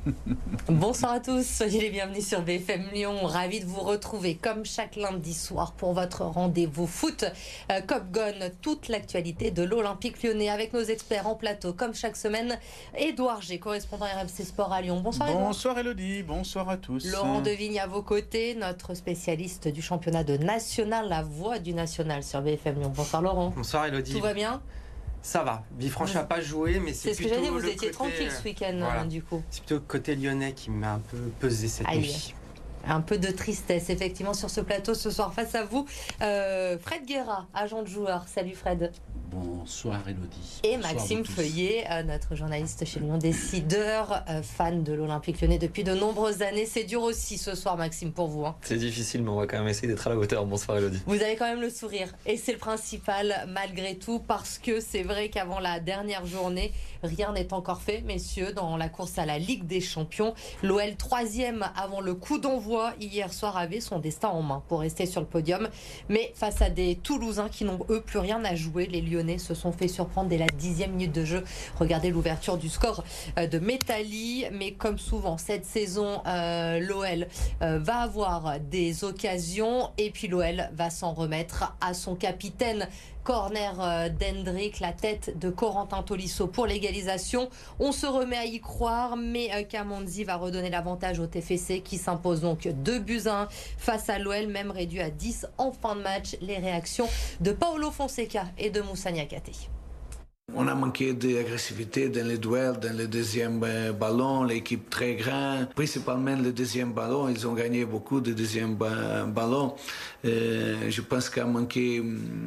Bonsoir à tous, soyez les bienvenus sur BFM Lyon. Ravi de vous retrouver comme chaque lundi soir pour votre rendez-vous foot. Cop Gone, toute l'actualité de l'Olympique Lyonnais avec nos experts en plateau comme chaque semaine. Édouard G, correspondant RMC Sport à Lyon. Bonsoir Édouard. Bonsoir Elodie, bonsoir à tous. Laurent Devigne à vos côtés, notre spécialiste du championnat de National, la voix du National sur BFM Lyon. Bonsoir Laurent. Bonsoir Elodie. Tout va bien? Ça va. Villefranche n'a pas joué, mais c'est ce que plutôt j'allais dire, vous le étiez côté, tranquille ce week-end voilà. du coup. C'est plutôt le côté lyonnais qui m'a un peu pesé cette nuit. Un peu de tristesse effectivement sur ce plateau ce soir face à vous. Fred Guerra, agent de joueur. Salut Fred. Bonsoir Elodie. Et Maxime Feuillet, notre journaliste chez Lyon Décideur, fan de l'Olympique Lyonnais depuis de nombreuses années. C'est dur aussi ce soir Maxime pour vous. C'est difficile mais on va quand même essayer d'être à la hauteur. Bonsoir Elodie. Vous avez quand même le sourire et c'est le principal malgré tout parce que c'est vrai qu'avant la dernière journée, rien n'est encore fait messieurs dans la course à la Ligue des Champions. L'OL 3e avant le coup d'envoi hier soir avait son destin en main pour rester sur le podium. Mais face à des Toulousains qui n'ont eux plus rien à jouer, les Lyonnais se sont fait surprendre dès la 10e minute de jeu. Regardez l'ouverture du score de Metalli. Mais comme souvent cette saison, l'OL va avoir des occasions et puis l'OL va s'en remettre à son capitaine. Corner d'Hendrick, la tête de Corentin Tolisso pour l'égalisation. On se remet à y croire, mais Kamanzi va redonner l'avantage au TFC qui s'impose donc 2-1 face à l'OL, même réduit à 10 en fin de match. Les réactions de Paulo Fonseca et de Moussa Niakhaté. On a manqué d'agressivité dans les duels, dans le deuxième ballon, l'équipe très grande, principalement le deuxième ballon, ils ont gagné beaucoup de deuxième ballon. Je pense qu'il a manqué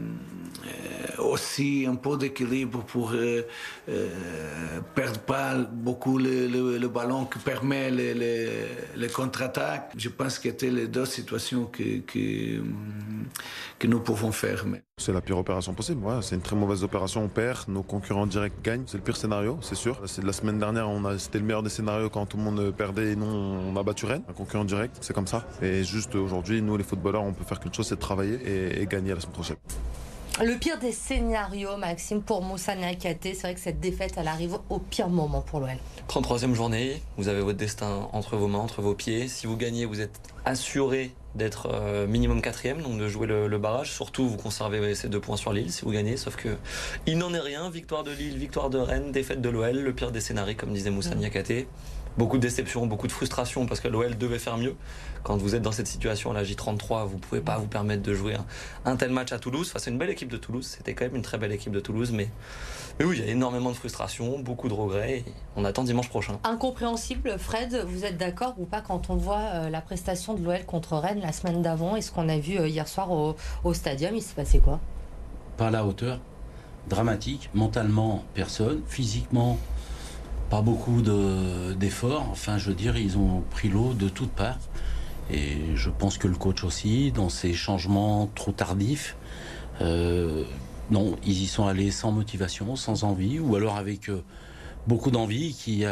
aussi un peu d'équilibre pour perdre pas beaucoup le ballon qui permet le contre-attaque. Je pense que c'était les deux situations que nous pouvons faire. C'est la pire opération possible, ouais. C'est une très mauvaise opération, on perd, nos concurrents directs gagnent, c'est le pire scénario, c'est sûr. C'est de la semaine dernière, c'était le meilleur des scénarios quand tout le monde perdait et nous on a battu Rennes, un concurrent direct, c'est comme ça. Et juste aujourd'hui, nous les footballeurs, on peut faire qu'une chose, c'est de travailler et gagner la semaine prochaine. Le pire des scénarios, Maxime, pour Moussa Niakhaté, c'est vrai que cette défaite, elle arrive au pire moment pour l'OL. 33e journée, vous avez votre destin entre vos mains, entre vos pieds. Si vous gagnez, vous êtes assuré d'être minimum 4e, donc de jouer le barrage. Surtout, vous conservez ces 2 points sur Lille si vous gagnez, sauf que il n'en est rien. Victoire de Lille, victoire de Rennes, défaite de l'OL, le pire des scénarios, comme disait Moussa Niakhaté. Beaucoup de déception, beaucoup de frustration parce que l'OL devait faire mieux. Quand vous êtes dans cette situation, la J33, vous ne pouvez pas vous permettre de jouer un tel match à Toulouse. Enfin, c'est une belle équipe de Toulouse, c'était quand même une très belle équipe de Toulouse, mais oui, il y a énormément de frustration, beaucoup de regrets. Et on attend dimanche prochain. Incompréhensible, Fred, vous êtes d'accord ou pas quand on voit la prestation de l'OL contre Rennes la semaine d'avant et ce qu'on a vu hier soir au Stadium, il s'est passé quoi? Pas à la hauteur, dramatique, mentalement personne, physiquement pas beaucoup d'efforts, enfin je veux dire ils ont pris l'eau de toutes parts et je pense que le coach aussi dans ses changements trop tardifs, non ils y sont allés sans motivation, sans envie ou alors avec beaucoup d'envie qui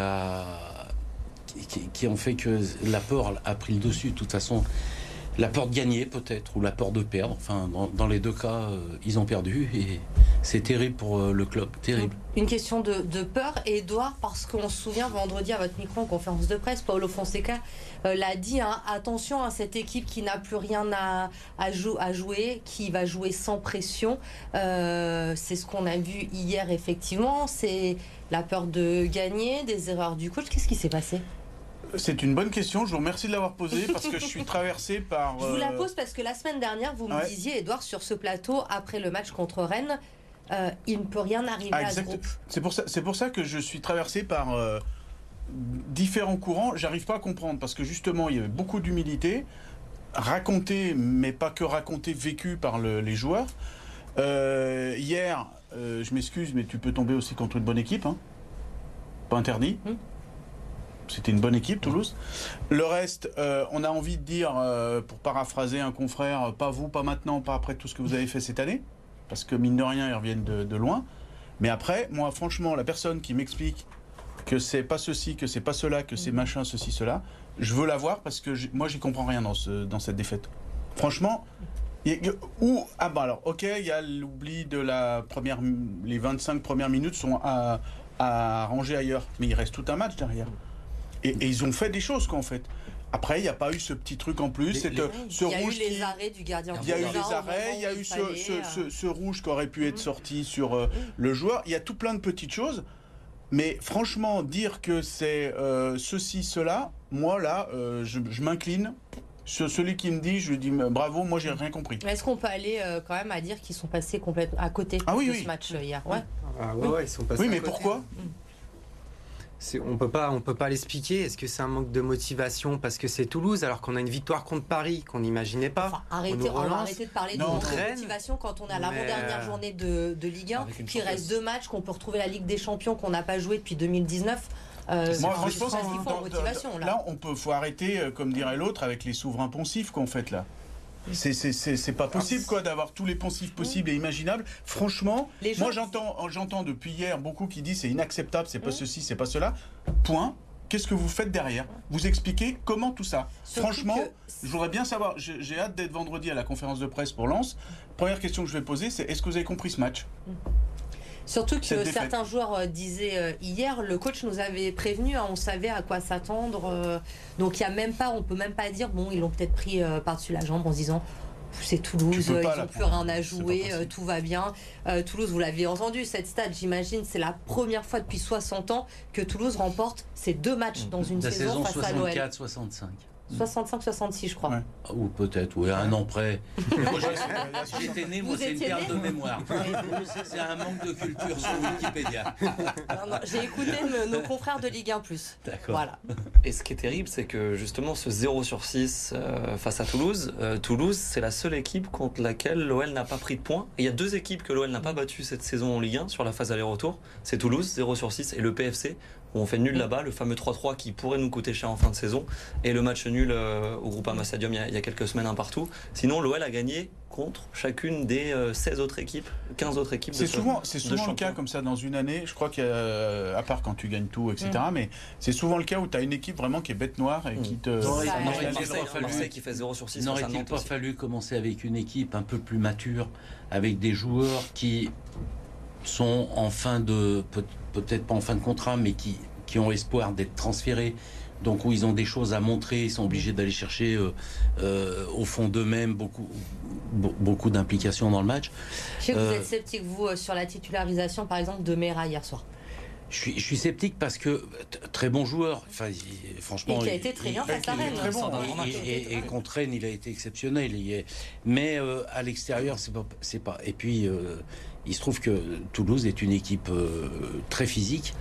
ont fait que la peur a pris le dessus. De toute façon la peur de gagner peut-être ou la peur de perdre, enfin dans les deux cas ils ont perdu et c'est terrible pour le club, terrible. Une question de peur, Édouard, parce qu'on se souvient vendredi à votre micro en conférence de presse, Paulo Fonseca l'a dit, hein, attention à cette équipe qui n'a plus rien à jouer, qui va jouer sans pression. C'est ce qu'on a vu hier effectivement, c'est la peur de gagner, des erreurs du coach. Qu'est-ce qui s'est passé ? C'est une bonne question, je vous remercie de l'avoir posée parce que je suis traversé par... Je vous la pose parce que la semaine dernière, vous me disiez, Édouard, sur ce plateau, après le match contre Rennes, il ne peut rien arriver à ce groupe. C'est pour ça que je suis traversé par différents courants. J'arrive pas à comprendre parce que justement, il y avait beaucoup d'humilité, raconté, mais pas que raconté, vécu par les joueurs. Hier, je m'excuse, mais tu peux tomber aussi contre une bonne équipe, hein. Pas interdit. C'était une bonne équipe, Toulouse. Le reste, on a envie de dire, pour paraphraser un confrère, pas vous, pas maintenant, pas après tout ce que vous avez fait cette année, parce que mine de rien, ils reviennent de loin. Mais après, moi, franchement, la personne qui m'explique que c'est pas ceci, que c'est pas cela, que c'est machin, ceci, cela, je veux la voir parce que moi, j'y comprends rien dans cette défaite. Franchement, alors, ok, il y a l'oubli de les 25 premières minutes sont à ranger ailleurs, mais il reste tout un match derrière. Et ils ont fait des choses, quoi, en fait. Après, il n'y a pas eu ce petit truc en plus. Il y a eu les arrêts du gardien. Il y a eu les arrêts, il y a eu ce rouge qui aurait pu être sorti sur le joueur. Il y a tout plein de petites choses. Mais franchement, dire que c'est ceci, cela, moi là, je m'incline. Celui qui me dit, je lui dis bravo, moi j'ai rien compris. Est-ce qu'on peut aller quand même à dire qu'ils sont passés complètement à côté de ce match hier? Ouais, ils sont passés. Oui, mais à côté. pourquoi? On peut pas l'expliquer. Est-ce que c'est un manque de motivation parce que c'est Toulouse alors qu'on a une victoire contre Paris qu'on n'imaginait pas? Enfin, arrêtez de parler de motivation quand on est à l'avant-dernière journée de Ligue 1, qu'il reste 2 matchs, qu'on peut retrouver la Ligue des Champions qu'on n'a pas joué depuis 2019. Moi, je pense là, faut arrêter, comme dirait l'autre, avec les souverains poncifs qu'on fait là. C'est pas possible quoi d'avoir tous les poncifs possibles et imaginables. Franchement, moi j'entends depuis hier beaucoup qui disent c'est inacceptable, c'est pas ceci, c'est pas cela. Point. Qu'est-ce que vous faites derrière? Vous expliquez comment tout ça? Franchement, je voudrais bien savoir. J'ai hâte d'être vendredi à la conférence de presse pour Lens. Première question que je vais poser, c'est est-ce que vous avez compris ce match? Surtout que certains joueurs disaient hier, le coach nous avait prévenu, on savait à quoi s'attendre. Donc il y a même pas, on peut même pas dire bon, ils l'ont peut-être pris par-dessus la jambe en se disant c'est Toulouse, ils n'ont plus rien à jouer, tout va bien. Toulouse, vous l'avez entendu, cette stade, j'imagine, c'est la première fois depuis 60 ans que Toulouse remporte ces 2 matchs dans une saison face à l'OL. 64-65. 65-66, je crois. Ou peut-être, un an près. J'étais né, moi, c'est une perte de mémoire. C'est un manque de culture sur Wikipédia. J'ai écouté nos confrères de Ligue 1+. D'accord. Voilà. Et ce qui est terrible, c'est que justement, ce 0/6 face à Toulouse, Toulouse, c'est la seule équipe contre laquelle l'OL n'a pas pris de points. Et il y a 2 équipes que l'OL n'a pas battues cette saison en Ligue 1 sur la phase aller-retour. C'est Toulouse, 0/6, et le PFC, où on fait nul là-bas, le fameux 3-3 qui pourrait nous coûter cher en fin de saison, et le match nul au Groupama Stadium il y a quelques semaines, un partout. Sinon, l'OL a gagné contre chacune des 16 autres équipes, 15 autres équipes. C'est souvent le cas comme ça dans une année. Je crois qu'à part quand tu gagnes tout, etc. Mais c'est souvent le cas où tu as une équipe vraiment qui est bête noire et qui te... Marseille qui fait 0/6. N'aurait-il pas fallu commencer avec une équipe un peu plus mature, avec des joueurs qui sont en fin de... peut-être pas en fin de contrat, mais qui ont espoir d'être transférés, donc où ils ont des choses à montrer, ils sont obligés d'aller chercher au fond d'eux-mêmes beaucoup d'implications dans le match. Je sais que vous êtes sceptique, vous, sur la titularisation, par exemple, de Mera hier soir. Je suis sceptique parce que très bon joueur, franchement, et qui a été très bien face à Rennes. Et contre Rennes, il a été exceptionnel. Mais à l'extérieur, c'est pas. Et puis, il se trouve que Toulouse est une équipe très physique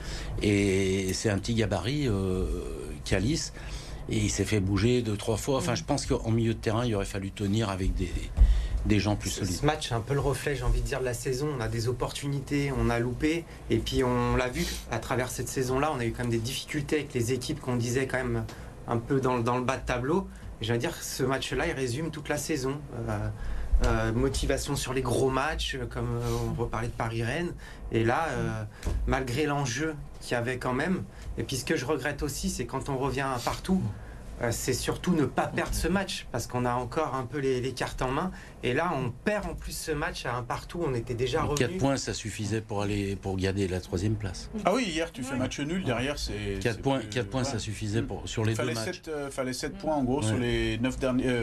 et c'est un petit gabarit, Calice, et il s'est fait bouger 2-3 fois. Enfin, je pense qu'en milieu de terrain, il aurait fallu tenir avec des gens plus solides. Ce match est un peu le reflet, j'ai envie de dire, de la saison. On a des opportunités, on a loupé. Et puis on l'a vu à travers cette saison-là, on a eu quand même des difficultés avec les équipes qu'on disait quand même un peu dans le bas de tableau. Et je veux dire, ce match-là, il résume toute la saison. Motivation sur les gros matchs, comme on reparlait de Paris-Rennes. Et là, malgré l'enjeu qu'il y avait quand même, et puis ce que je regrette aussi, c'est quand on revient partout, c'est surtout ne pas perdre ce match, parce qu'on a encore un peu les cartes en main. Et là, on perd en plus ce match à un partout. On était déjà revenu. 4 points, ça suffisait pour garder la 3e place. Ah oui, hier, tu fais match nul. Derrière, c'est... 4 points, ça suffisait sur les 2 matchs. Fallait 7 points, en gros, sur les 9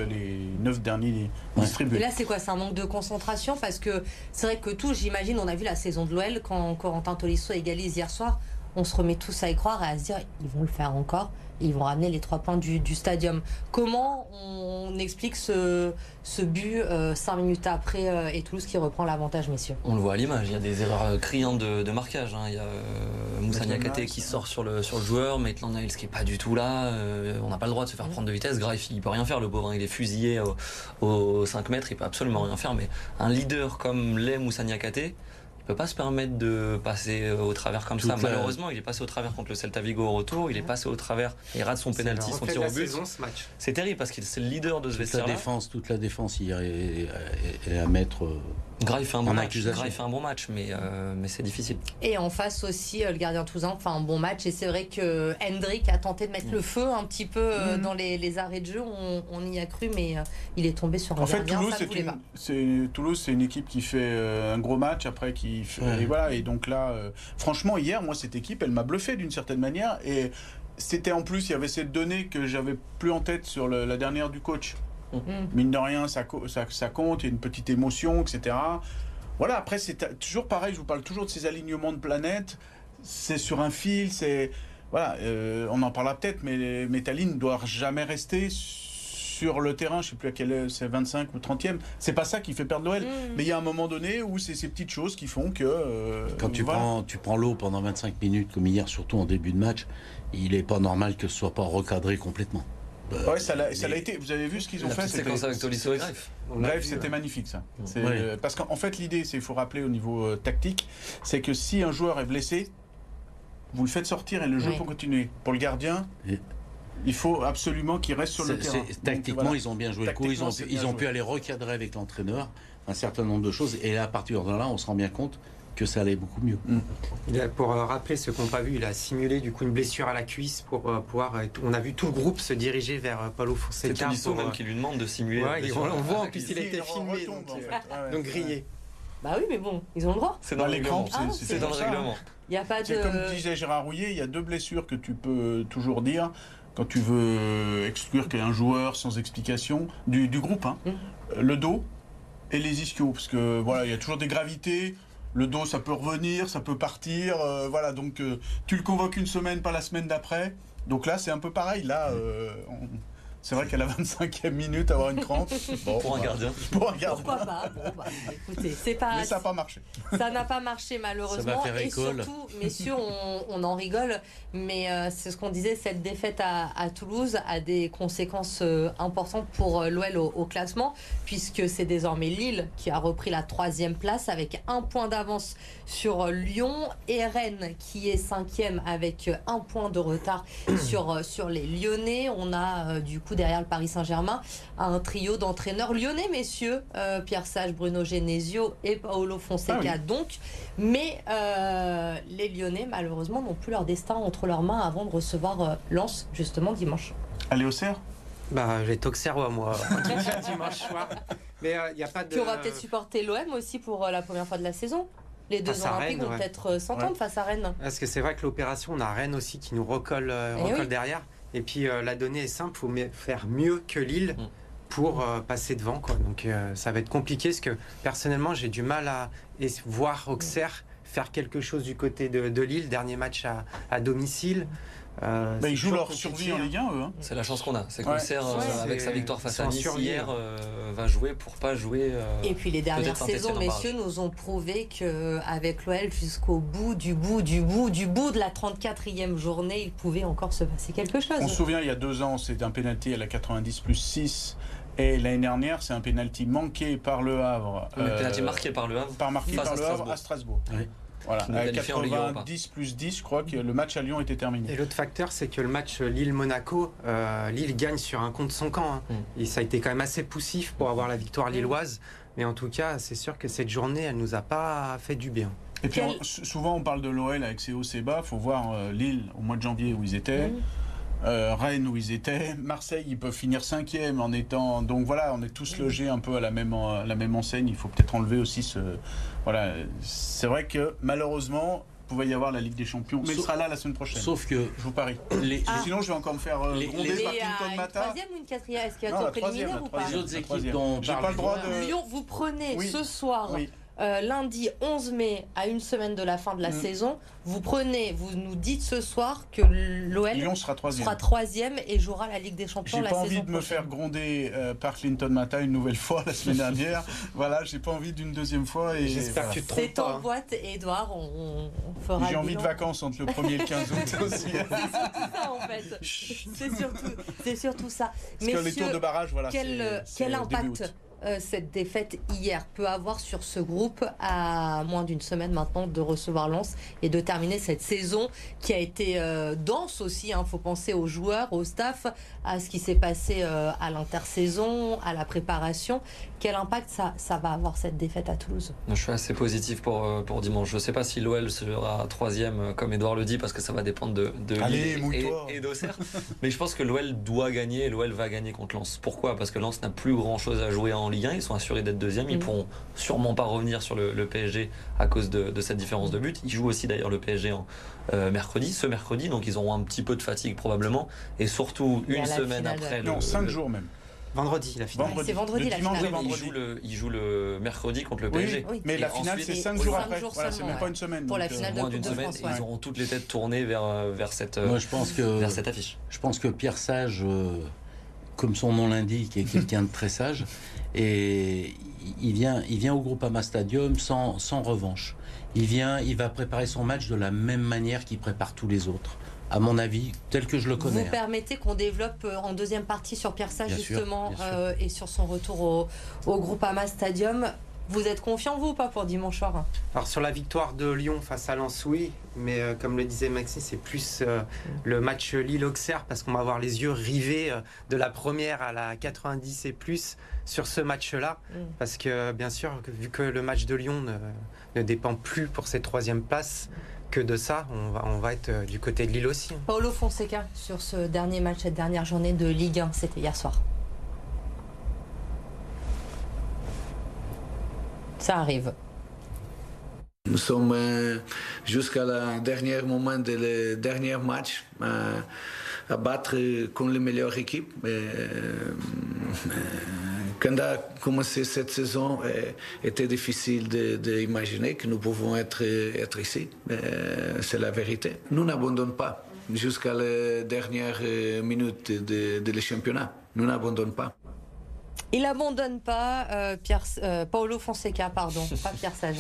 derniers distribués. Et là, c'est quoi? C'est un manque de concentration? Parce que c'est vrai que j'imagine, on a vu la saison de l'OL, quand Corentin Tolisso égalise hier soir, on se remet tous à y croire et à se dire, ils vont le faire encore. Ils vont ramener les 3 points du stadium. Comment on explique ce but 5 minutes après et Toulouse qui reprend l'avantage, messieurs? On le voit à l'image, il y a des erreurs criantes de marquage. Il y a Moussa Niakhaté qui sort sur le joueur, Maitland Niles qui n'est pas du tout là. On n'a pas le droit de se faire prendre de vitesse. Greif, il ne peut rien faire, le pauvre. Il est fusillé aux 5 mètres, il ne peut absolument rien faire. Mais un leader comme l'est Moussa Niakhaté, il ne peut pas se permettre de passer au travers comme ça. Malheureusement, il est passé au travers contre le Celta Vigo au retour. Il est passé au travers. Il rate son penalty, son tir au but. C'est terrible parce qu'il c'est le leader de ce vestiaire-là. Toute la défense hier est à mettre. Greif fait un bon match. Greif fait un bon match, mais c'est difficile. Et en face aussi, le gardien toulousain fait un bon match. Et c'est vrai que Hendrick a tenté de mettre le feu un petit peu dans les arrêts de jeu. On y a cru, mais il est tombé sur un gardien. En fait, Toulouse, c'est une équipe qui fait un gros match après et voilà. Et donc là, franchement, hier, moi, cette équipe, elle m'a bluffé d'une certaine manière. Et c'était en plus, il y avait cette donnée que j'avais plus en tête sur la dernière du coach. Mine de rien, ça compte, il y a une petite émotion, etc. Voilà, après, c'est toujours pareil, je vous parle toujours de ces alignements de planètes. C'est sur un fil, c'est... Voilà, on en parlera peut-être, mais ta ligne ne doit jamais rester sur le terrain, je ne sais plus à quelle heure, c'est 25 ou 30e. C'est pas ça qui fait perdre l'OL. Mais il y a un moment donné où c'est ces petites choses qui font que... Quand tu prends l'eau pendant 25 minutes, comme hier, surtout en début de match, il n'est pas normal que ce soit pas recadré complètement. Ouais, ça l'a été. Vous avez vu ce qu'ils ont fait? C'est comme ça avec Tolisso et Greif. Greif, c'était magnifique ça. Parce qu'en fait, l'idée, il faut rappeler au niveau tactique, c'est que si un joueur est blessé, vous le faites sortir et le jeu peut continuer. Pour le gardien, il faut absolument qu'il reste sur le terrain. Tactiquement, voilà. ils ont bien joué le coup. Ils ont pu aller recadrer avec l'entraîneur un certain nombre de choses. Et là, à partir de là, on se rend bien compte que ça allait beaucoup mieux. Pour rappeler ceux qui n'ont pas vu, il a simulé du coup une blessure à la cuisse pour pouvoir... On a vu tout le groupe se diriger vers Paulo Fonseca. C'est Tolisso même qui lui demande de simuler. On voit en plus il a été filmé, donc grillé. Bah oui, mais bon, ils ont le droit. C'est dans l'écran. C'est dans le règlement. Il y a pas de... C'est comme disait Gérard Rouillet, il y a 2 blessures que tu peux toujours dire quand tu veux exclure un joueur sans explication du groupe. Le dos et les ischios, parce que voilà, il y a toujours des gravités. Le dos, ça peut revenir, ça peut partir. Voilà, donc tu le convoques une semaine, pas la semaine d'après. Donc là, c'est un peu pareil. Là, c'est vrai qu'à la 25e minute, avoir une crampe. Bon, pour un gardien. Pourquoi pas? Bon, bah, écoutez, c'est pas... Mais ça n'a pas marché. Ça n'a pas marché, malheureusement. Ça va faire école. Et surtout, messieurs, on en rigole, mais c'est ce qu'on disait, cette défaite à Toulouse a des conséquences importantes pour l'OL au classement, puisque c'est désormais Lille qui a repris la 3e place avec 1 point d'avance sur Lyon, et Rennes qui est 5e avec 1 point de retard sur les Lyonnais. On a du coup derrière le Paris Saint-Germain un trio d'entraîneurs lyonnais, messieurs, Pierre Sage, Bruno Genesio et Paulo Fonseca donc. Mais les Lyonnais, malheureusement, n'ont plus leur destin entre leurs mains avant de recevoir Lens, justement, dimanche. Allez au Auxerre? Bah, je vais être Auxerrois, moi, dimanche soir. Mais il n'y a pas de... Tu auras peut-être supporté l'OM aussi pour la première fois de la saison. Les deux Olympiques vont peut-être s'entendre face à Rennes. Parce que c'est vrai que l'opération, on a Rennes aussi qui nous recolle derrière. Et puis la donnée est simple, il faut faire mieux que Lille pour passer devant, quoi. Donc ça va être compliqué, parce que personnellement j'ai du mal à voir Auxerre faire quelque chose du côté de Lille. Dernier match à domicile. Ils jouent leur survie en Ligue 1, eux. C'est la chance qu'on a. C'est qu'Auxerre, avec sa victoire face à Nice hier, va jouer pour pas jouer. Et puis les dernières saisons, messieurs, nous ont prouvé qu'avec l'OL, jusqu'au bout de la 34e journée, il pouvait encore se passer quelque chose. On se souvient, il y a 2 ans, c'était un pénalty à la 90+6. Et l'année dernière, c'est un pénalty manqué par Le Havre. Un pénalty marqué par Le Havre. Marqué par Le Havre à Strasbourg. Oui. Voilà, à 90+10, je crois que le match à Lyon était terminé. Et l'autre facteur, c'est que le match Lille-Monaco, Lille gagne sur un contre son camp. Et ça a été quand même assez poussif pour avoir la victoire lilloise. Mais en tout cas, c'est sûr que cette journée, elle nous a pas fait du bien. Et puis souvent, on parle de l'OL avec ses hauts, ses bas. Il faut voir Lille au mois de janvier où ils étaient. Rennes où ils étaient, Marseille ils peuvent finir 5e en étant, donc voilà, on est tous logés un peu à la même enseigne. Il faut peut-être enlever aussi voilà, c'est vrai que malheureusement il pouvait y avoir la Ligue des Champions, mais il sera là la semaine prochaine. Sauf que je vous parie. Sinon je vais encore me faire gronder par Clinton Mata. Une 3e ou une 4e? Est-ce qu'il y a un préliminaire ou pas? Les autres équipes dont j'ai pas le droit de... Lyon, vous prenez ce soir. Lundi 11 mai, à une semaine de la fin de la saison, vous nous dites ce soir que l'OL sera 3e et jouera la Ligue des Champions la saison prochaine. J'ai pas envie de me faire gronder par Clinton Mata une nouvelle fois la semaine dernière. Voilà, j'ai pas envie d'une 2e fois. Et j'espère que tu te trompes pas. C'est en boîte, Edouard, on fera. J'ai envie de vacances entre le 1er et le 15 août aussi. C'est surtout ça en fait. C'est surtout ça. Parce que les tours de barrage, voilà. Quel impact cette défaite hier peut avoir sur ce groupe à moins d'une semaine maintenant de recevoir Lens et de terminer cette saison qui a été dense aussi, faut penser aux joueurs, au staff, à ce qui s'est passé à l'intersaison, à la préparation. Quel impact ça va avoir cette défaite à Toulouse? Je suis assez positif pour dimanche. Je ne sais pas si l'OL sera 3e comme Edouard le dit, parce que ça va dépendre de Lille et d'Auxerre. Mais je pense que l'OL doit gagner et l'OL va gagner contre Lens. Pourquoi? Parce que Lens n'a plus grand chose à jouer en Ligue Ligue 1, ils sont assurés d'être deuxième, ils pourront sûrement pas revenir sur le PSG à cause de cette différence de but. Ils jouent aussi d'ailleurs le PSG ce mercredi, donc ils auront un petit peu de fatigue probablement, et surtout une semaine après. Non, 5 jours même. Vendredi, la finale. C'est vendredi la finale. Ils jouent le mercredi contre le PSG. Oui, mais la finale, c'est 5 jours après. Voilà, c'est même pas une semaine. Pour la finale de moins Coupe d'une de semaine, France, ils auront toutes les têtes tournées vers cette affiche. Je pense que Pierre Sage, comme son nom l'indique, est quelqu'un de très sage. Et il vient au Groupama Stadium sans revanche. Il va préparer son match de la même manière qu'il prépare tous les autres. À mon avis, tel que je le connais. Vous permettez qu'on développe en deuxième partie sur Pierre Sage, justement, bien sûr. et sur son retour au Groupama Stadium. Vous êtes confiant, vous, ou pas, pour dimanche soir? Alors sur la victoire de Lyon face à Lens, oui, mais comme le disait Maxime, c'est plus le match Lille-Auxerre, parce qu'on va avoir les yeux rivés de la première à la 90 et plus sur ce match-là, parce que bien sûr, vu que le match de Lyon ne dépend plus pour cette troisième place que de ça, on va être du côté de Lille aussi. Paulo Fonseca, sur ce dernier match, cette dernière journée de Ligue 1, c'était hier soir. Ça arrive. Nous sommes jusqu'à le dernier moment du dernier match à battre contre les meilleures équipes. Quand a commencé cette saison, était difficile d'imaginer que nous pouvons être ici. C'est la vérité. Nous n'abandonnons pas jusqu'à la dernière minute du championnat. Nous n'abandonnons pas. Il n'abandonne pas Paulo Fonseca, pardon, pas Pierre Sage,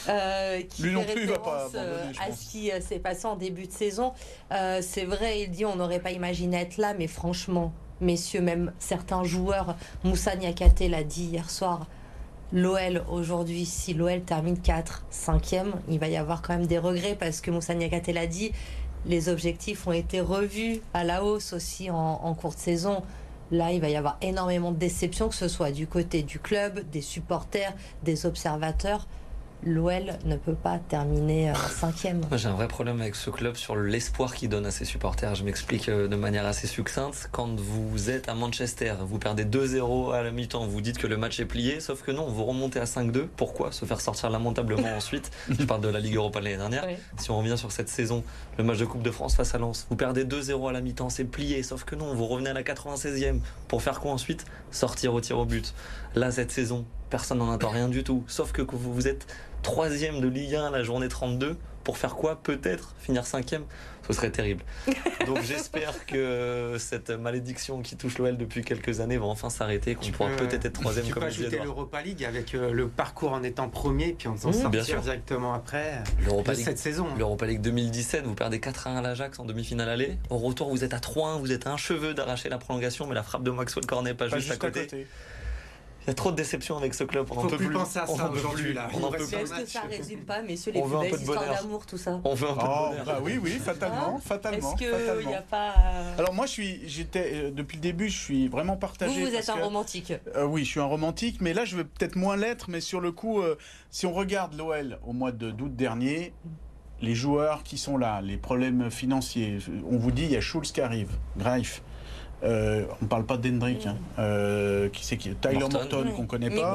qui lui non fait plus va pas référence abandonner, à ce qui s'est passé en début de saison. C'est vrai, il dit on n'aurait pas imaginé être là, mais franchement, messieurs, même certains joueurs, Moussa Niakhaté l'a dit hier soir, l'OL aujourd'hui, si l'OL termine 4, 5e, il va y avoir quand même des regrets, parce que Moussa Niakhaté l'a dit, les objectifs ont été revus à la hausse aussi en cours de saison. Là, il va y avoir énormément de déceptions, que ce soit du côté du club, des supporters, des observateurs. L'OL ne peut pas terminer 5e. Moi, j'ai un vrai problème avec ce club sur l'espoir qu'il donne à ses supporters. Je m'explique de manière assez succincte. Quand vous êtes à Manchester, vous perdez 2-0 à la mi-temps, vous dites que le match est plié, sauf que non, vous remontez à 5-2. Pourquoi se faire sortir lamentablement ensuite? Je parle de la Ligue Europa de l'année dernière. Oui. Si on revient sur cette saison, le match de Coupe de France face à Lens, vous perdez 2-0 à la mi-temps, c'est plié, sauf que non, vous revenez à la 96e. Pour faire quoi ensuite? Sortir au tir au but. Là, cette saison, personne n'en attend rien du tout, sauf que vous êtes 3e de Ligue 1 à la journée 32, pour faire quoi? Peut-être finir 5e, ce serait terrible. Donc j'espère que cette malédiction qui touche l'OL depuis quelques années va enfin s'arrêter, qu'on pourra peut-être être 3e comme tu peux ajouter l'Europa League avec le parcours en étant premier, puis en s'en sortir directement après cette saison. L'Europa League 2017, vous perdez 4-1 à l'Ajax en demi-finale aller. Au retour, vous êtes à 3-1, vous êtes à un cheveu d'arracher la prolongation, mais la frappe de Maxwell Cornet pas juste à côté. Il y a trop de déception avec ce club. On ne peut plus penser à ça aujourd'hui. Est-ce que ça ne résume pas, messieurs, les plus belles histoires d'amour, tout ça? On veut un peu de bonheur. Bah oui, fatalement. Est-ce qu'il n'y a pas... Alors moi, depuis le début, je suis vraiment partagé. Vous êtes un romantique. Oui, je suis un romantique, mais là, je vais peut-être moins l'être. Mais sur le coup, si on regarde l'OL au mois d'août dernier, les joueurs qui sont là, les problèmes financiers, on vous dit, il y a Schulz qui arrive, Greif. On ne parle pas d'Hendrick, qui c'est qui? Tyler Morton, qu'on ne connaît pas.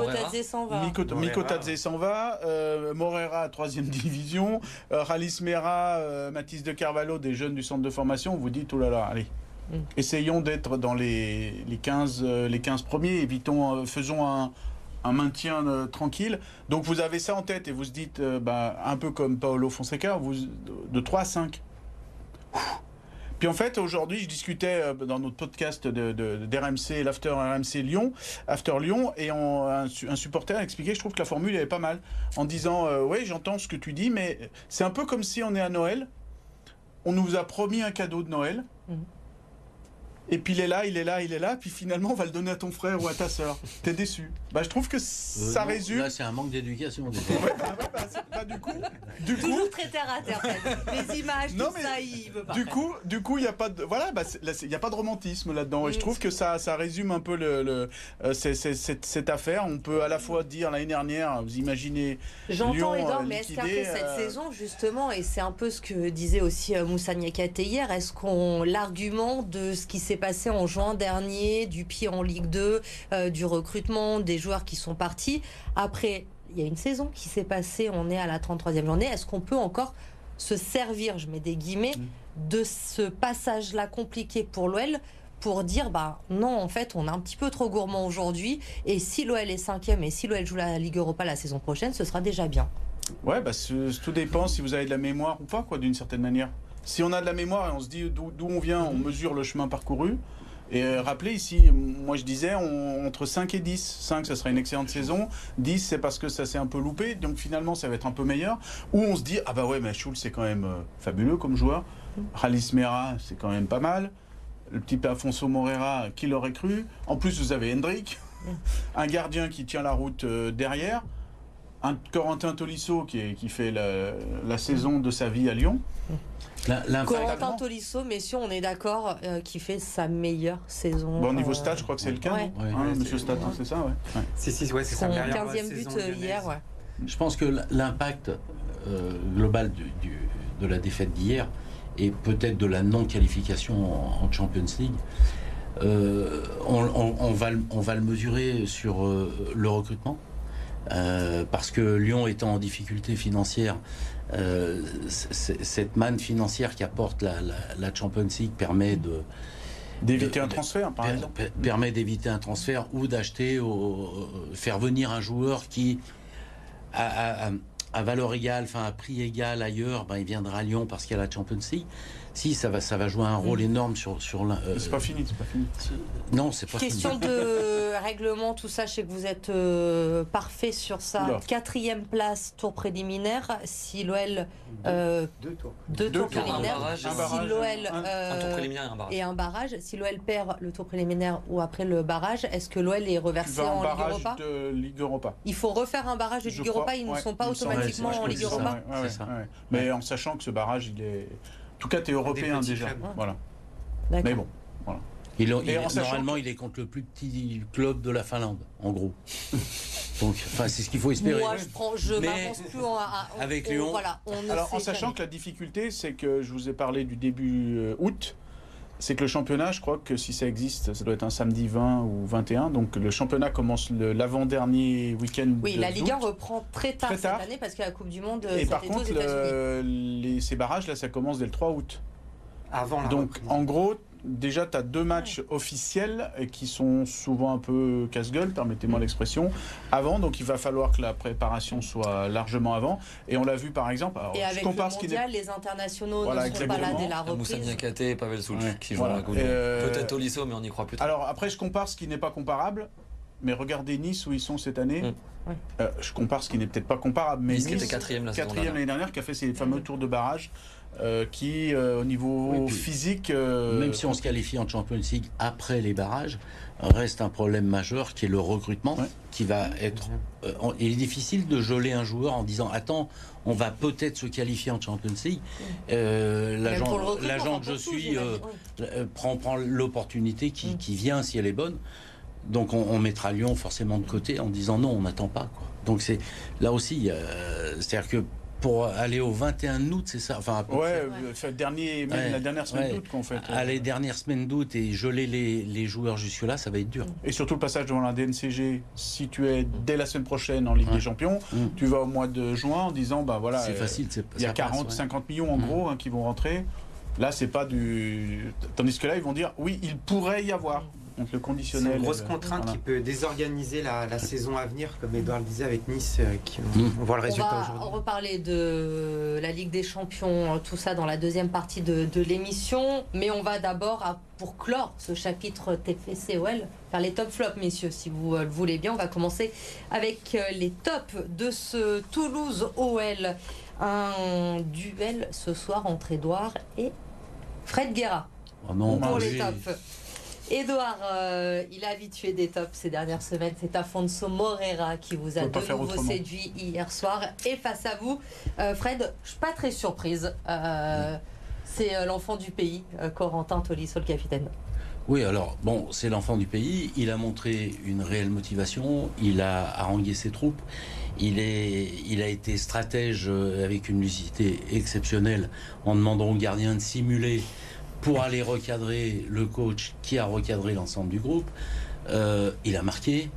Miko Tadze s'en va. Morera, 3e division. Ralis Mera, Mathis de Carvalho, des jeunes du centre de formation. On vous dit, oh là là, allez. Essayons d'être dans les 15 premiers. Faisons un maintien tranquille. Donc vous avez ça en tête et vous se dites, un peu comme Paulo Fonseca, de 3 à 5. Puis en fait, aujourd'hui, je discutais dans notre podcast d'RMC, l'After RMC Lyon, After Lyon, et un supporter a expliqué, je trouve que la formule elle est pas mal, en disant, oui, j'entends ce que tu dis, mais c'est un peu comme si on est à Noël, on nous a promis un cadeau de Noël, et puis il est là, puis finalement on va le donner à ton frère ou à ta sœur. T'es déçu. Je trouve que ça résume. Là, c'est un manque d'éducation. Du coup, toujours très terre à terre. Les images, tout ça, il veut pas. Du coup, il y a pas de, il y a pas de romantisme là-dedans. Et je trouve que ça résume un peu cette affaire. On peut à la fois dire l'année dernière, vous imaginez. J'entends Edouard, mais est-ce qu'après cette saison justement, et c'est un peu ce que disait aussi Moussa Niakhaté hier, est-ce qu'on l'argument de ce qui s'est s'est passé en juin dernier, du pied en Ligue 2, du recrutement, des joueurs qui sont partis. Après, il y a une saison qui s'est passée, on est à la 33e journée. Est-ce qu'on peut encore se servir, je mets des guillemets, de ce passage-là compliqué pour l'OL pour dire, non, en fait, on est un petit peu trop gourmand aujourd'hui, et si l'OL est 5e et si l'OL joue la Ligue Europa la saison prochaine, ce sera déjà bien. Ouais, tout dépend si vous avez de la mémoire ou pas, quoi, d'une certaine manière. Si on a de la mémoire et on se dit d'où on vient, on mesure le chemin parcouru. Et rappelez ici, moi je disais entre 5 et 10. 5, ça sera une excellente saison. 10, c'est parce que ça s'est un peu loupé. Donc finalement, ça va être un peu meilleur. Ou on se dit, ah bah ouais, mais Schulz, c'est quand même fabuleux comme joueur. Ralis Mera, c'est quand même pas mal. Le petit Afonso Moreira, qui l'aurait cru. En plus, vous avez Hendrik, un gardien qui tient la route derrière. Un Corentin Tolisso qui fait la saison de sa vie à Lyon. Corentin Tolisso, messieurs, on est d'accord, qui fait sa meilleure saison. Bon, au niveau stade, je crois que c'est le cas. Ouais. Monsieur Stade, c'est ça, ouais. Si, c'est sa son meilleure 15e but hier. Ouais. Je pense que l'impact global de la défaite d'hier et peut-être de la non-qualification en Champions League, on va le mesurer sur le recrutement. Parce que Lyon étant en difficulté financière, cette manne financière qu'apporte la Champions League permet d'éviter un transfert, par exemple. Permet d'éviter un transfert ou d'acheter, faire venir un joueur qui, à valeur égale, enfin à prix égal ailleurs, il viendra à Lyon parce qu'il y a la Champions League. Si, ça va jouer un rôle énorme sur c'est pas fini, Non, c'est pas Question fini. de règlement, tout ça, je sais que vous êtes parfait sur ça. Oula. 4e place, tour préliminaire. Si l'OL... deux tours préliminaires. Si l'OL... Un tour préliminaire et un barrage. Et un barrage. Si l'OL perd le tour préliminaire ou après le barrage, est-ce que l'OL est reversé en Ligue Europa? De Ligue Europa. Il faut refaire un barrage de Ligue Europa, ils ne sont pas automatiquement en Ligue Europa. Mais en sachant que ce barrage, il est... En tout cas, tu es européen déjà. Voilà. Mais bon, voilà. Normalement, il est contre le plus petit club de la Finlande, en gros. Donc, c'est ce qu'il faut espérer. Moi, je m'avance plus avec Lyon. Voilà, alors, en sachant que la difficulté, c'est que je vous ai parlé du début août, c'est que le championnat, je crois que si ça existe, ça doit être un samedi 20 ou 21. Donc, le championnat commence l'avant-dernier week-end. Oui, la Ligue 1 reprend très tard cette année parce que la Coupe du Monde, et par aux contre, ces barrages, là, ça commence dès le 3 août. Donc, en gros, déjà, tu as 2 matchs officiels qui sont souvent un peu casse-gueule, permettez-moi l'expression, avant. Donc, il va falloir que la préparation soit largement avant. Et on l'a vu, par exemple... Alors, et avec le mondial, les internationaux ne sont pas là dès la reprise. Moussa Niakhaté et Pavel Souček qui jouent à la Coupe du Monde. Peut-être Tolisso, mais on n'y croit plus trop. Alors, après, je compare ce qui n'est pas comparable. Mais regardez Nice où ils sont cette année. Je compare ce qui n'est peut-être pas comparable. Mais Nice qui était 4e l'année dernière, qui a fait ces fameux tours de barrage. Qui, au niveau physique... Même si on se qualifie en Champions League après les barrages, reste un problème majeur qui est le recrutement, qui va être... il est difficile de geler un joueur en disant « Attends, on va peut-être se qualifier en Champions League. » L'agent que je suis prend l'opportunité qui vient si elle est bonne. Donc on mettra Lyon forcément de côté en disant « Non, on n'attend pas. » Donc c'est là aussi, c'est-à-dire que pour aller au 21 août, c'est ça. Enfin, la dernière semaine d'août qu'on fait. Les dernières semaines d'août et geler les joueurs jusque-là, ça va être dur. Et surtout le passage devant la DNCG, si tu es dès la semaine prochaine en Ligue des Champions, tu vas au mois de juin en disant, c'est facile, il y a 50 millions en gros qui vont rentrer. Là, c'est pas du... Tandis que là, ils vont dire, oui, il pourrait y avoir. Donc le conditionnel. C'est une grosse contrainte qui peut désorganiser la saison à venir, comme Edouard le disait avec Nice, on voit le résultat aujourd'hui. On va reparler de la Ligue des Champions, tout ça dans la deuxième partie de l'émission, mais on va d'abord, pour clore ce chapitre TFC-OL, faire les top flops, messieurs, si vous le voulez bien. On va commencer avec les tops de ce Toulouse-OL. Un duel ce soir entre Edouard et Fred Guerra. Oh non, pour les tops. Edouard, il a habitué des tops ces dernières semaines. C'est Afonso Moreira qui vous a de nouveau séduit hier soir. Et face à vous, Fred, je ne suis pas très surprise. C'est l'enfant du pays, Corentin Tolisso, le capitaine. Oui, alors, c'est l'enfant du pays. Il a montré une réelle motivation. Il a harangué ses troupes. Il a été stratège avec une lucidité exceptionnelle en demandant aux gardiens de simuler pour aller recadrer le coach qui a recadré l'ensemble du groupe. Il a marqué.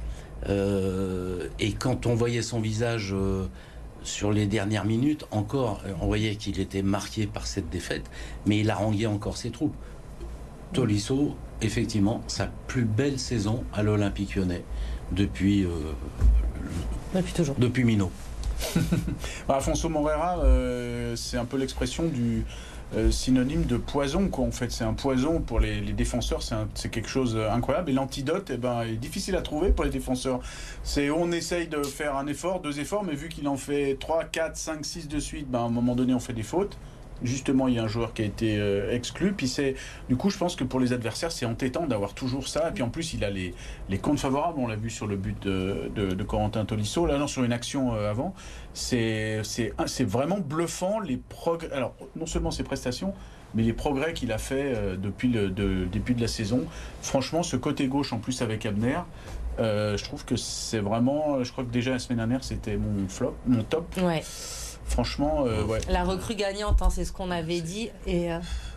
Et quand on voyait son visage sur les dernières minutes, encore, on voyait qu'il était marqué par cette défaite, mais il haranguait encore ses troupes. Tolisso, effectivement, sa plus belle saison à l'Olympique Lyonnais depuis toujours. Depuis Minot. Afonso Moreira, c'est un peu l'expression du synonyme de poison, quoi. En fait, c'est un poison pour les défenseurs, c'est quelque chose d'incroyable. Et l'antidote, est difficile à trouver pour les défenseurs. On essaye de faire un effort, 2 efforts, mais vu qu'il en fait 3, 4, 5, 6 de suite, à un moment donné, on fait des fautes. Justement, il y a un joueur qui a été exclu. Puis du coup, je pense que pour les adversaires, c'est entêtant d'avoir toujours ça. Et puis en plus, il a les comptes favorables. On l'a vu sur le but de Corentin Tolisso. Là, non, sur une action avant. C'est vraiment bluffant les progrès. Alors, non seulement ses prestations, mais les progrès qu'il a fait depuis le début de la saison. Franchement, ce côté gauche, en plus avec Abner, je trouve que c'est vraiment. Je crois que déjà la semaine dernière, c'était mon top. Ouais. Franchement, ouais. La recrue gagnante, c'est ce qu'on avait dit. Et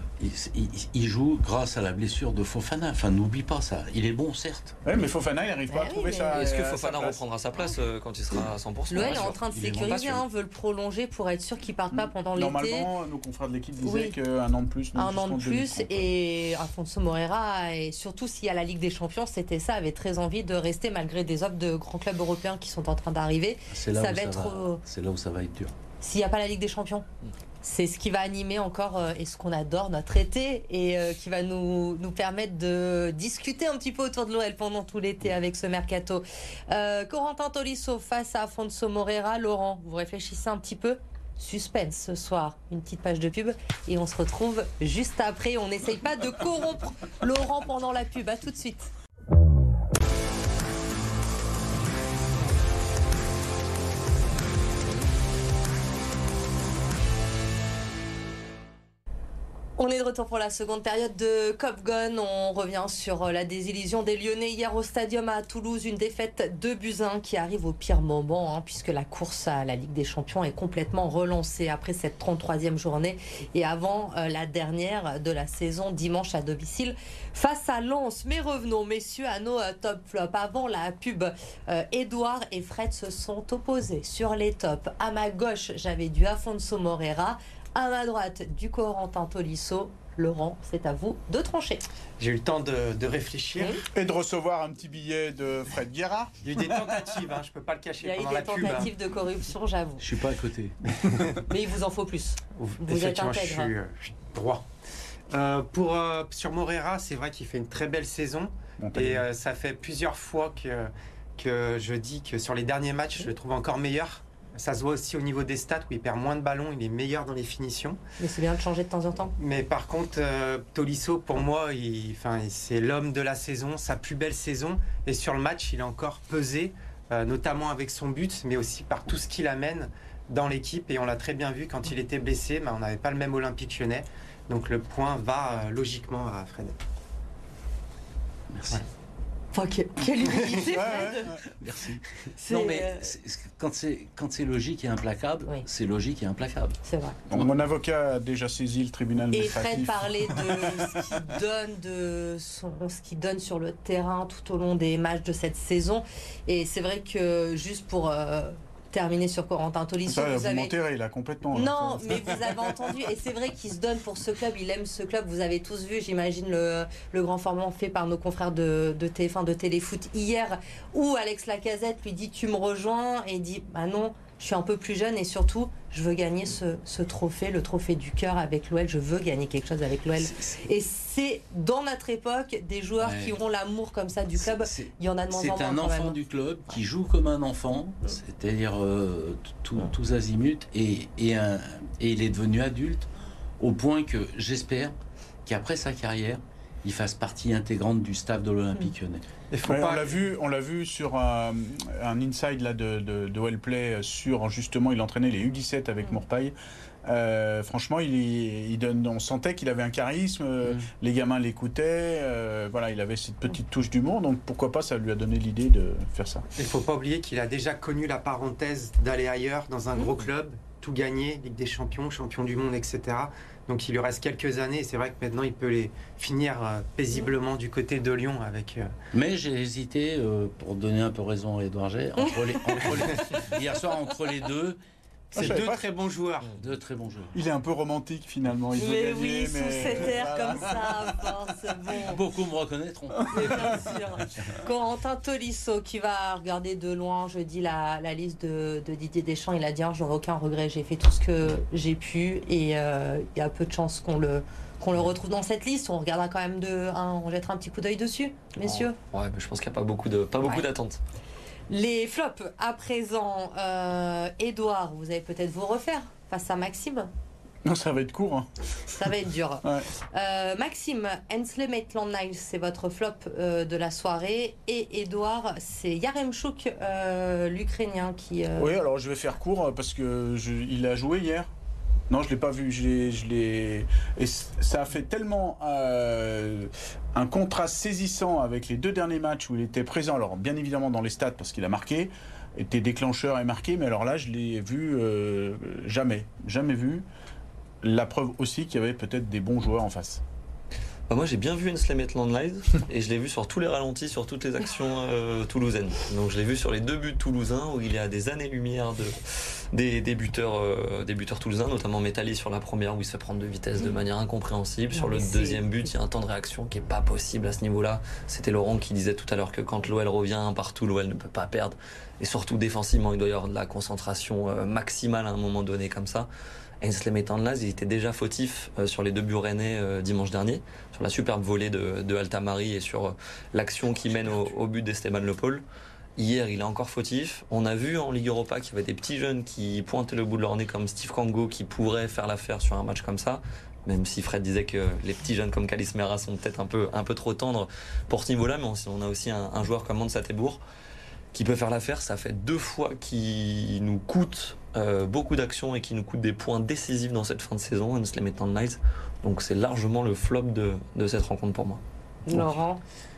il joue grâce à la blessure de Fofana. Enfin, n'oublie pas ça. Il est bon, certes. Oui, mais Fofana, il n'arrive pas à trouver ça. Est-ce que Fofana reprendra sa place quand il sera à 100%? L'OL est en train de sécuriser, veut le prolonger pour être sûr qu'il ne parte pas pendant l'été. Normalement, nos confrères de l'équipe disaient qu'un an de plus. Un an de plus, et Afonso Moreira, et surtout s'il y a la Ligue des Champions, c'était ça, avait très envie de rester malgré des offres de grands clubs européens qui sont en train d'arriver. C'est là où ça va être dur. S'il n'y a pas la Ligue des Champions, c'est ce qui va animer encore et ce qu'on adore, notre été, et qui va nous permettre de discuter un petit peu autour de l'OL pendant tout l'été avec ce mercato. Corentin Tolisso face à Afonso Moreira. Laurent, vous réfléchissez un petit peu? Suspense ce soir, une petite page de pub et on se retrouve juste après. On n'essaye pas de corrompre Laurent pendant la pub. À tout de suite. On est de retour pour la seconde période de Cop Gun. On revient sur la désillusion des Lyonnais hier au Stadium à Toulouse. Une défaite 2-1 qui arrive au pire moment, puisque la course à la Ligue des Champions est complètement relancée après cette 33e journée et avant la dernière de la saison dimanche à domicile face à Lens. Mais revenons, messieurs, à nos top flops. Avant la pub, Edouard et Fred se sont opposés sur les tops. À ma gauche, j'avais du Afonso Moreira. À ma droite, du Corentin Tolisso. Laurent, c'est à vous de trancher. J'ai eu le temps de réfléchir. Et de recevoir un petit billet de Fred Guerra. Il y a eu des tentatives, je ne peux pas le cacher. Il y a eu des tentatives de corruption, j'avoue. Je ne suis pas à côté. Mais il vous en faut plus. Vous êtes intègre. Je suis droit. Sur Moreira, c'est vrai qu'il fait une très belle saison. Et ça fait plusieurs fois que je dis que sur les derniers matchs, je le trouve encore meilleur. Ça se voit aussi au niveau des stats où il perd moins de ballons, il est meilleur dans les finitions. Mais c'est bien de changer de temps en temps. Mais par contre, Tolisso, pour moi, c'est l'homme de la saison, sa plus belle saison. Et sur le match, il a encore pesé, notamment avec son but, mais aussi par tout ce qu'il amène dans l'équipe. Et on l'a très bien vu quand il était blessé, on n'avait pas le même Olympique Lyonnais. Donc le point va logiquement à Fred. Merci. Ouais. Enfin, quelle humilité, Fred. Merci. Non, mais quand c'est logique et implacable, c'est logique et implacable. C'est vrai. Donc, mon avocat a déjà saisi le tribunal administratif. Et Fred parlait de ce qu'il donne sur le terrain tout au long des matchs de cette saison. Et c'est vrai que juste pour terminer sur Corentin Tolisso, vous mentirez là complètement. Non, mais vous avez entendu, et c'est vrai qu'il se donne pour ce club, il aime ce club. Vous avez tous vu, j'imagine, le grand format fait par nos confrères de TF1, de Téléfoot hier, où Alex Lacazette lui dit tu me rejoins, et il dit bah non, je suis un peu plus jeune et surtout je veux gagner ce trophée, le trophée du cœur avec l'OL. Je veux gagner quelque chose avec l'OL. Et c'est dans notre époque des joueurs qui auront l'amour comme ça du club. Il y en a de moins en moins. C'est un enfant du club qui joue comme un enfant, c'est-à-dire tous azimuts, et il est devenu adulte au point que j'espère qu'après sa carrière, il fasse partie intégrante du staff de l'Olympique Lyonnais. On l'a vu sur un inside là de Wellplay sur justement il entraînait les U17 avec Mourpaille. Franchement, on sentait qu'il avait un charisme. Les gamins l'écoutaient. Il avait cette petite touche d'humour. Donc pourquoi pas, ça lui a donné l'idée de faire ça. Il ne faut pas oublier qu'il a déjà connu la parenthèse d'aller ailleurs dans un gros club. tout gagné, Ligue des Champions, champion du monde, etc. Donc il lui reste quelques années et c'est vrai que maintenant il peut les finir paisiblement du côté de Lyon avec... Mais j'ai hésité, pour donner un peu raison à Edouard Jay, hier soir entre les deux. C'est deux très bons joueurs. Deux très bons joueurs. Il est un peu romantique finalement. Il veut Mais gagner, oui, mais sous cet air comme ça, à force, bon. Beaucoup me reconnaîtront. Mais bien sûr. Corentin Tolisso qui va regarder de loin jeudi la liste de Didier Deschamps. Il a dit j'aurais aucun regret, j'ai fait tout ce que j'ai pu et il y a peu de chances qu'on le retrouve dans cette liste. On regardera quand même on jettera un petit coup d'œil dessus, messieurs. Ouais, mais je pense qu'il n'y a pas beaucoup d'attentes. Les flops à présent, Edouard, vous allez peut-être vous refaire face à Maxime. Non, ça va être court. Hein. Ça va être dur. Ouais. Maxime, Hensley Maitland-Niles, c'est votre flop de la soirée. Et Edouard, c'est Yaremchuk, l'Ukrainien qui... Oui, alors je vais faire court parce que il a joué hier. Non, je ne l'ai pas vu. Et ça a fait tellement un contraste saisissant avec les 2 derniers matchs où il était présent. Alors, bien évidemment, dans les stats, parce qu'il a marqué, était déclencheur et marqué. Mais alors là, je l'ai vu jamais vu. La preuve aussi qu'il y avait peut-être des bons joueurs en face. Moi j'ai bien vu Hensley Maitland-Niles et je l'ai vu sur tous les ralentis, sur toutes les actions toulousaines. Donc je l'ai vu sur les 2 buts toulousains où il est à des années-lumière des buteurs toulousains, notamment Métali sur la première où il se fait prendre de vitesse de manière incompréhensible. Sur le deuxième but, il y a un temps de réaction qui n'est pas possible à ce niveau-là. C'était Laurent qui disait tout à l'heure que quand l'OL revient partout, l'OL ne peut pas perdre. Et surtout défensivement, il doit y avoir de la concentration maximale à un moment donné comme ça. Hensley Maitland-Niles, il était déjà fautif sur les 2 buts rennais dimanche dernier, sur la superbe volée de Altamari et sur l'action qui mène au but d'Esteban Le Paul. Hier, il est encore fautif. On a vu en Ligue Europa qu'il y avait des petits jeunes qui pointaient le bout de leur nez comme Steve Kango qui pourraient faire l'affaire sur un match comme ça. Même si Fred disait que les petits jeunes comme Kalis Mera sont peut-être un peu trop tendres pour ce niveau-là, mais on a aussi un joueur comme Monsat Tebour qui peut faire l'affaire. Ça fait 2 fois qu'il nous coûte beaucoup d'actions et qui nous coûte des points décisifs dans cette fin de saison, Hensley Maitland-Niles. Donc c'est largement le flop de cette rencontre pour moi. Laurent.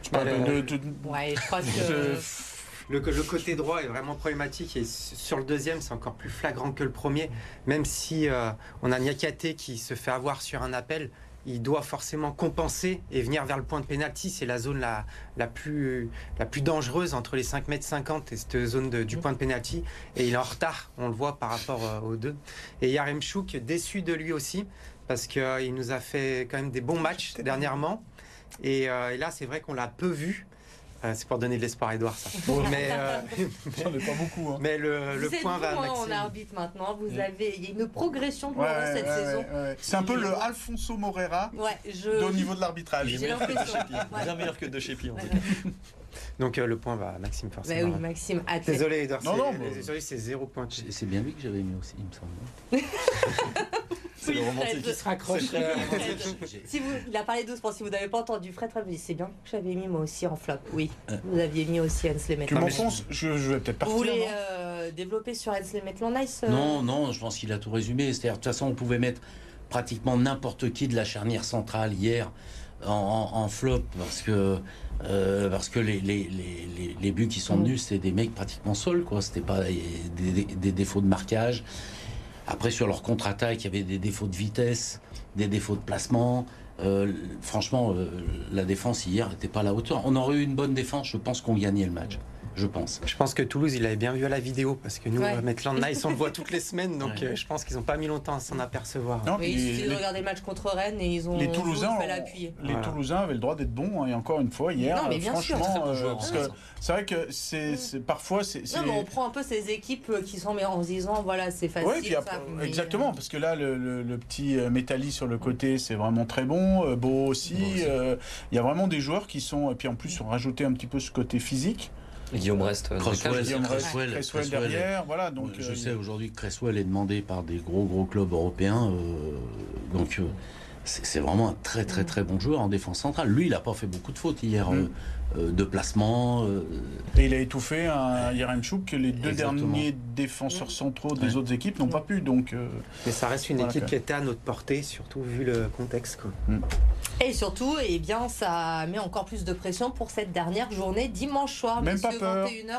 Ouais, je crois que le côté droit est vraiment problématique et sur le deuxième c'est encore plus flagrant que le premier. Même si on a Niakate qui se fait avoir sur un appel, il doit forcément compenser et venir vers le point de pénalty. C'est la zone la plus dangereuse entre les 5,50 m et cette zone du point de pénalty. Et il est en retard, on le voit par rapport aux deux. Et Yaremchuk, déçu de lui aussi, parce qu'il nous a fait quand même des bons matchs dernièrement. Et là, c'est vrai qu'on l'a peu vu. C'est pour donner de l'espoir à Edouard, ça. Mais j'en ai pas beaucoup. Hein. Mais le point va à Maxime. En arbitre maintenant, il y a une progression pour cette saison. C'est un peu le Alfonso Moreira au niveau de l'arbitrage. J'ai l'impression. Bien meilleur que De Chepi en tout cas. Donc le point va à Maxime forcément. Bah oui, Maxime. Désolé Edouard, désolé, c'est 0 point. C'est bien lui que j'avais mis aussi, il me semble. C'est le romantique qui se raccroche. Il a parlé doucement, si vous n'avez pas entendu Fred me dit c'est bien que j'avais mis moi aussi en flop. Oui, vous aviez mis aussi Hensley Maitland-Niles. Tu m'enfonces, je vais peut-être partir. Vous voulez développer sur Hensley Maitland-Niles Non, je pense qu'il a tout résumé. C'est-à-dire, de toute façon, on pouvait mettre pratiquement n'importe qui de la charnière centrale hier en flop parce que les buts qui sont venus, c'était des mecs pratiquement seuls, quoi. C'était pas des défauts de marquage. Après, sur leur contre-attaque, il y avait des défauts de vitesse, des défauts de placement. Franchement, la défense hier n'était pas à la hauteur. On aurait eu une bonne défense, je pense qu'on gagnait le match. Je pense que Toulouse, il avait bien vu à la vidéo, parce que nous, Maitland-Niles, on le voit toutes les semaines, donc je pense qu'ils n'ont pas mis longtemps à s'en apercevoir. Non, il suffit de regarder le match contre Rennes et ils ont les Toulousains Toulousains avaient le droit d'être bons, hein, et encore une fois, hier, non, mais bien franchement, sûr, parce que c'est vrai que parfois... Non, mais on prend un peu ces équipes qui sont en se disant, voilà, c'est facile. Oui, exactement, parce que là, le petit Métali sur le côté, c'est vraiment très bon, Beau aussi. Il y a vraiment des joueurs qui sont... Et puis en plus, on rajoutait un petit peu ce côté physique. Guillaume Rest, Cresswell derrière, voilà. Donc je sais aujourd'hui que Cresswell est demandé par des gros clubs européens, donc c'est vraiment un très bon joueur en défense centrale. Lui, il n'a pas fait beaucoup de fautes hier, de placement. Et il a étouffé un Yaremchuk que les 2 derniers défenseurs centraux des autres équipes n'ont pas pu. Donc, mais ça reste une équipe qui était à notre portée, surtout vu le contexte, quoi. Et surtout, eh bien, ça met encore plus de pression pour cette dernière journée dimanche soir. Même pas peur. 21h,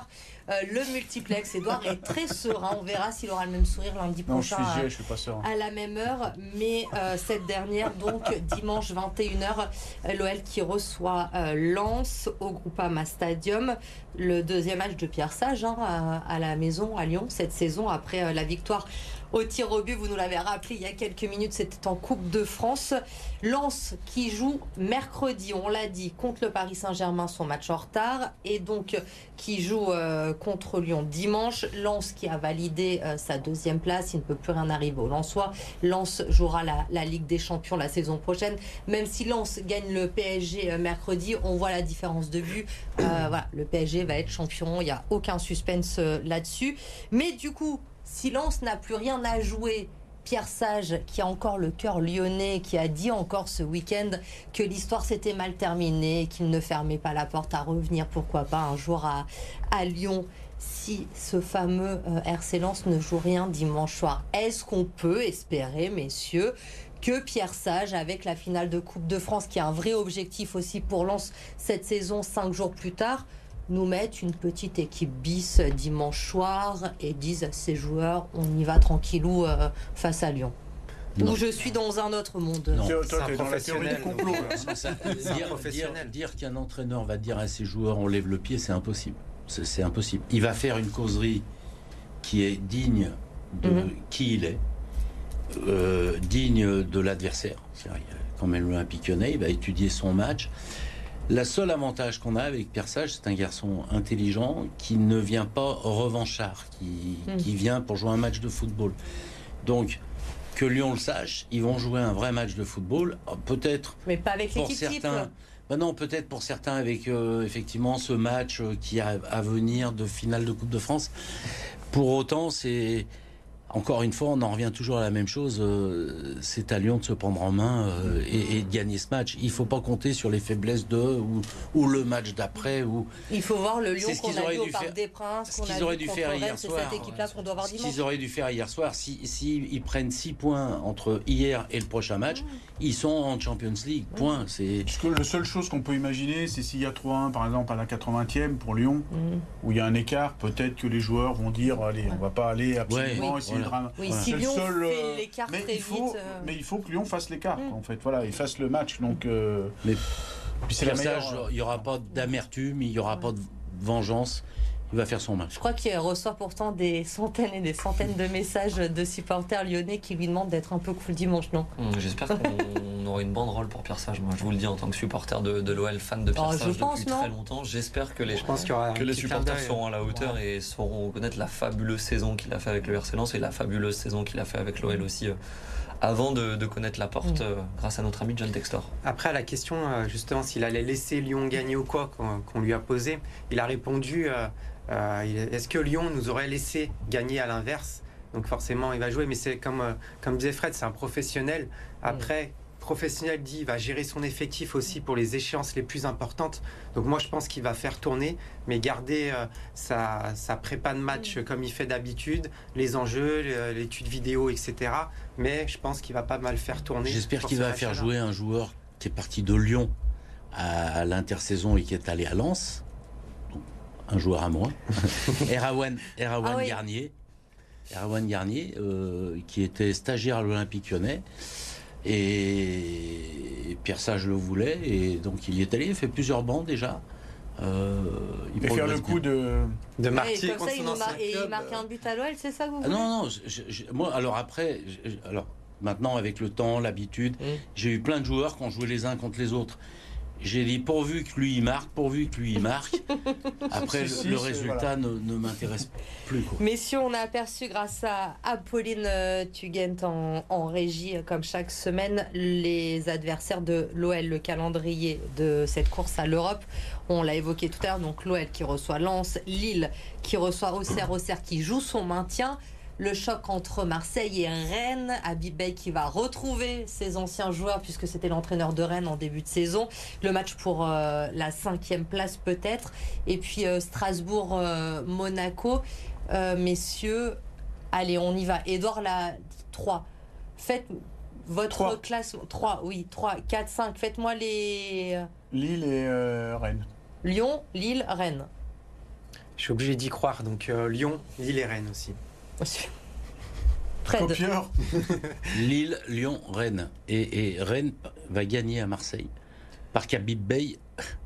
le multiplex. Édouard est très serein. On verra s'il aura le même sourire lundi Non, prochain. je suis pas serein. À la même heure, mais cette dernière, donc dimanche 21h, l'OL qui reçoit Lens au Groupama Stadium. Le deuxième match de Pierre Sage à la maison à Lyon cette saison après la victoire au tir au but. Vous nous l'avez rappelé il y a quelques minutes, c'était en Coupe de France. Lens qui joue mercredi, on l'a dit, contre le Paris Saint-Germain, son match en retard, et donc qui joue contre Lyon dimanche. Lens qui a validé sa deuxième place, il ne peut plus rien arriver aux Lensois. Lens jouera la Ligue des Champions la saison prochaine. Même si Lens gagne le PSG mercredi, on voit la différence de vue. Voilà, le PSG va être champion, il n'y a aucun suspense là-dessus. Mais du coup, si Lens n'a plus rien à jouer, Pierre Sage, qui a encore le cœur lyonnais, qui a dit encore ce week-end que l'histoire s'était mal terminée, qu'il ne fermait pas la porte à revenir, pourquoi pas, un jour à Lyon, si ce fameux RC Lens ne joue rien dimanche soir. Est-ce qu'on peut espérer, messieurs, que Pierre Sage, avec la finale de Coupe de France, qui est un vrai objectif aussi pour Lens cette saison, 5 jours plus tard, nous mettent une petite équipe bis dimanche soir et disent à ces joueurs, on y va tranquillou face à Lyon. Non. Ou je suis dans un autre monde. Non. Toi, t'es dans la théorie du complot. Dire qu'un entraîneur va dire à ses joueurs on lève le pied, c'est impossible. C'est impossible. Il va faire une causerie qui est digne de qui il est, digne de l'adversaire. Comme l'Olympique Lyonnais, il va étudier son match. La seule avantage qu'on a avec Pierre Sage, c'est un garçon intelligent qui ne vient pas revanchard, qui vient pour jouer un match de football. Donc, que Lyon le sache, ils vont jouer un vrai match de football, peut-être. Mais pas avec pour l'équipe type. Non, peut-être pour certains avec effectivement ce match qui a à venir de finale de Coupe de France. Pour autant, c'est encore une fois, on en revient toujours à la même chose. C'est à Lyon de se prendre en main et de gagner ce match. Il ne faut pas compter sur les faiblesses ou le match d'après. Il faut voir le Lyon qu'on a vu au Parc des Princes, ce qu'ils auraient dû faire hier soir. C'est cette équipe-là qu'on doit voir dimanche. Ce qu'ils auraient dû faire hier soir, s'ils prennent 6 points entre hier et le prochain match, ils sont en Champions League. Point. Parce que la seule chose qu'on peut imaginer, c'est s'il y a 3-1, par exemple, à la 80e pour Lyon, où il y a un écart, peut-être que les joueurs vont dire allez, on ne va pas aller absolument essayer de ramener. Oui, si Lyon fait l'écart très vite. Mais il faut que Lyon fasse l'écart, en fait. Voilà, il fasse le match. Donc, mais puis c'est la meilleure. Il n'y aura pas d'amertume, il n'y aura pas de vengeance. Il va faire son match. Je crois qu'il reçoit pourtant des centaines et des centaines de messages de supporters lyonnais qui lui demandent d'être un peu cool dimanche, non? J'espère qu'on aura une banderole pour Pierre Sage. Moi, je vous le dis en tant que supporter de l'OL, fan de Pierre Sage depuis très longtemps. J'espère que les supporters seront à la hauteur et sauront reconnaître la fabuleuse saison qu'il a fait avec le RC Lens et la fabuleuse saison qu'il a fait avec l'OL aussi. Avant de connaître la porte grâce à notre ami John Textor. Après, à la question, justement, s'il allait laisser Lyon gagner ou quoi, qu'on lui a posé, il a répondu est-ce que Lyon nous aurait laissé gagner à l'inverse? Donc forcément, il va jouer, mais c'est comme disait Fred, c'est un professionnel. Après, professionnel dit, il va gérer son effectif aussi pour les échéances les plus importantes. Donc moi, je pense qu'il va faire tourner, mais garder sa prépa de match comme il fait d'habitude, les enjeux, l'étude vidéo, etc. Mais je pense qu'il va pas mal faire tourner. J'espère qu'il va faire jouer un joueur qui est parti de Lyon à l'intersaison et qui est allé à Lens. Un joueur à moins. Erwan Garnier. Erwan Garnier, qui était stagiaire à l'Olympique Lyonnais. Et Pierre Sage le voulait. Et donc il y est allé. Il fait plusieurs bancs déjà. Il va faire le coup de Marty contre son ancien club. Et il marque un but à l'OL, c'est ça que vous voulez? Non. Moi, alors après... maintenant, avec le temps, l'habitude, j'ai eu plein de joueurs qui ont joué les uns contre les autres. J'ai dit pourvu que lui il marque. Après, le résultat ne m'intéresse plus. Quoi. Messieurs, on a aperçu grâce à Apolline Tugent en régie, comme chaque semaine, les adversaires de l'OL, le calendrier de cette course à l'Europe. On l'a évoqué tout à l'heure, donc l'OL qui reçoit Lens, Lille qui reçoit Auxerre qui joue son maintien. Le choc entre Marseille et Rennes, Habib Beye qui va retrouver ses anciens joueurs puisque c'était l'entraîneur de Rennes en début de saison. Le match pour la 5e place peut-être. Et puis Strasbourg-Monaco. Messieurs, allez, on y va. Édouard, la 3. Faites votre classement. 3, 4, 5. Faites-moi les... Lille et Rennes. Lyon, Lille, Rennes. Je suis obligé d'y croire. Donc Lyon, Lille et Rennes aussi. Fred. Copieur. Lille, Lyon, Rennes. Et Rennes va gagner à Marseille. Par Khabib Bey,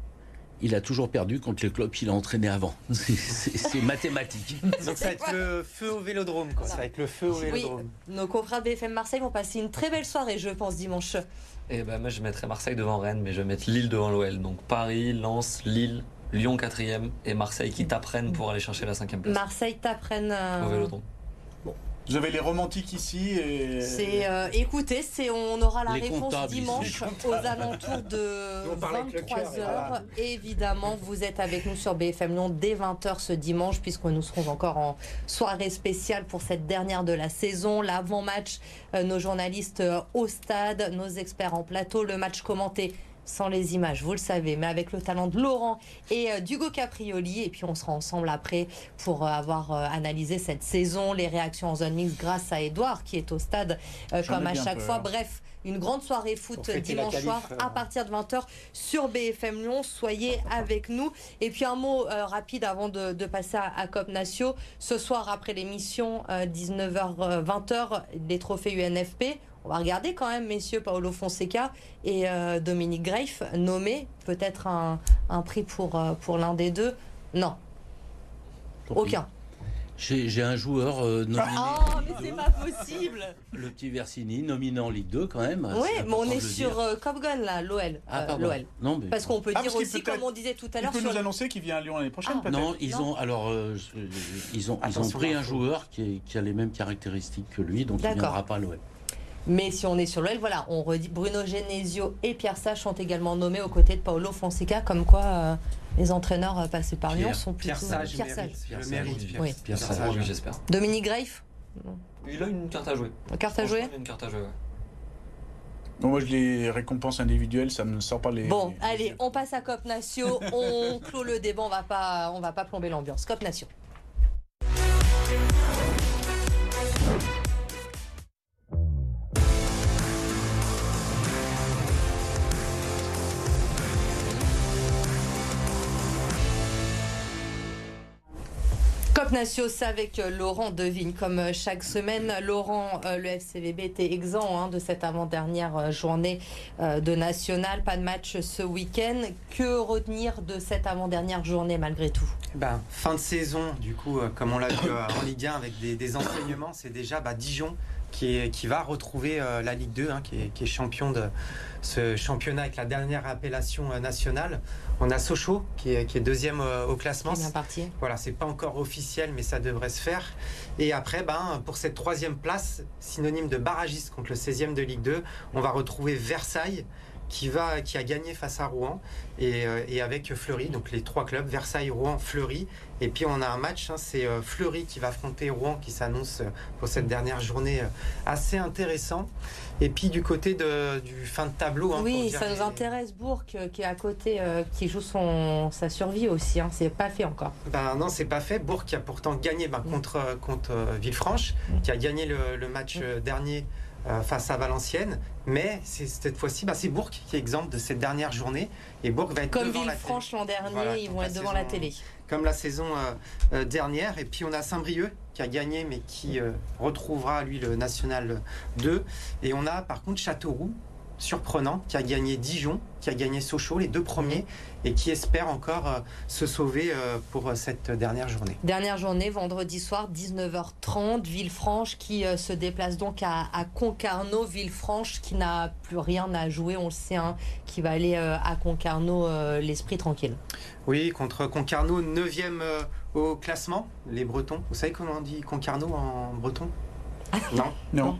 il a toujours perdu contre les clubs qu'il a entraînés avant. C'est mathématique. Donc ça va être le feu au Vélodrome, quoi. Ça va être le feu au Vélodrome. Oui, nos confrères de BFM Marseille vont passer une très belle soirée, je pense, dimanche. Et ben moi je mettrais Marseille devant Rennes, mais je vais mettre Lille devant l'OL. Donc Paris, Lens, Lille, Lyon 4e et Marseille qui t'apprennent pour aller chercher la 5e place. Marseille t'apprenne Au Vélodrome. Vous avez les romantiques ici et... écoutez, on aura la Les réponse comptables dimanche ici. aux alentours de On parle avec le cœur, 23h. Évidemment, vous êtes avec nous sur BFM Lyon dès 20h ce dimanche, puisque nous serons encore en soirée spéciale pour cette dernière de la saison. L'avant-match, nos journalistes au stade, nos experts en plateau, le match commenté sans les images, vous le savez, mais avec le talent de Laurent et d'Hugo Caprioli. Et puis on sera ensemble après pour avoir analysé cette saison, les réactions en zone mixte grâce à Edouard qui est au stade comme à chaque fois. Bref, une grande soirée foot dimanche soir à partir de 20h sur BFM Lyon. Soyez avec nous. Et puis un mot rapide avant de passer à Cop Natio. Ce soir, après l'émission, 19h, 20h, les trophées UNFP. On va regarder quand même, messieurs, Paolo Fonseca et Dominique Greif, nommés. Peut-être un prix pour l'un des deux. Non. Aucun. J'ai un joueur nominé. Oh, mais c'est pas possible. Le petit Versini, nominé en Ligue 2 quand même. Oui, mais on important est de le sur dire. Cop Gun, là, l'OL. Pardon. l'OL. Non, mais... Parce qu'on peut dire parce qu'il aussi, peut-être- comme on disait tout à Il l'heure, peut sur nous annoncer qu'il vient à Lyon l'année prochaine, Ah. peut-être. Non, ils ont Attention, pris un l'info. joueur qui a les mêmes caractéristiques que lui, donc il ne D'accord. viendra pas à l'OL. Mais si on est sur l'OL, voilà, on redit Bruno Genesio et Pierre Sage sont également nommés aux côtés de Paolo Fonseca, comme quoi les entraîneurs passés par Lyon sont plutôt... Pierre Sage Pierre Sage. le mérite. Oui. Pierre Ça Sage. pour lui, j'espère. Dominique Greif, Il a une carte à jouer. carte à jouer. Franchement, il a une carte à jouer, ouais. Bon, moi, je les récompenses individuelles, ça ne me sort pas les... Bon, les allez, yeux. on passe à Cop Natio, on clôt le débat, on va pas plomber l'ambiance. Cop Natio. Cop Natio, c'est avec Laurent Devine, comme chaque semaine. Laurent, le FCVB était exempt de cette avant-dernière journée de national. Pas de match ce week-end. Que retenir de cette avant-dernière journée malgré tout? Fin de saison, du coup, comme on l'a vu en Ligue 1 avec des enseignements, c'est déjà Dijon qui va retrouver la Ligue 2, qui est champion de ce championnat avec la dernière appellation nationale. On a Sochaux qui est deuxième au classement. C'est bien parti. Voilà, c'est pas encore officiel, mais ça devrait se faire. Et après, pour cette troisième place, synonyme de barragiste contre le 16e de Ligue 2, on va retrouver Versailles qui a gagné face à Rouen et avec Fleury, donc les trois clubs, Versailles, Rouen, Fleury. Et puis on a un match, c'est Fleury qui va affronter Rouen qui s'annonce pour cette dernière journée assez intéressant. Et puis du côté du fin de tableau... Oui, pour dire ça nous les- intéresse. Bourg qui est à côté, qui joue sa survie aussi. C'est pas fait encore. Non, c'est pas fait. Bourg qui a pourtant gagné contre Villefranche, qui a gagné le match dernier face à Valenciennes. Mais cette fois-ci, c'est Bourg qui est exempt de cette dernière journée. Et Bourg va être Comme devant la Villefranche l'an dernier, Voilà, ils donc vont la être devant la saison- télé. comme la saison dernière. Et puis on a Saint-Brieuc qui a gagné mais qui retrouvera lui le National 2. Et on a par contre Châteauroux, surprenant, qui a gagné Dijon, qui a gagné Sochaux, les deux premiers, et qui espère encore se sauver pour cette dernière journée. Dernière journée, vendredi soir, 19h30. Villefranche qui se déplace donc à Concarneau. Villefranche qui n'a plus rien à jouer, on le sait, qui va aller à Concarneau l'esprit tranquille. Oui, contre Concarneau, 9e au classement, les Bretons. Vous savez comment on dit Concarneau en breton? Non. Non.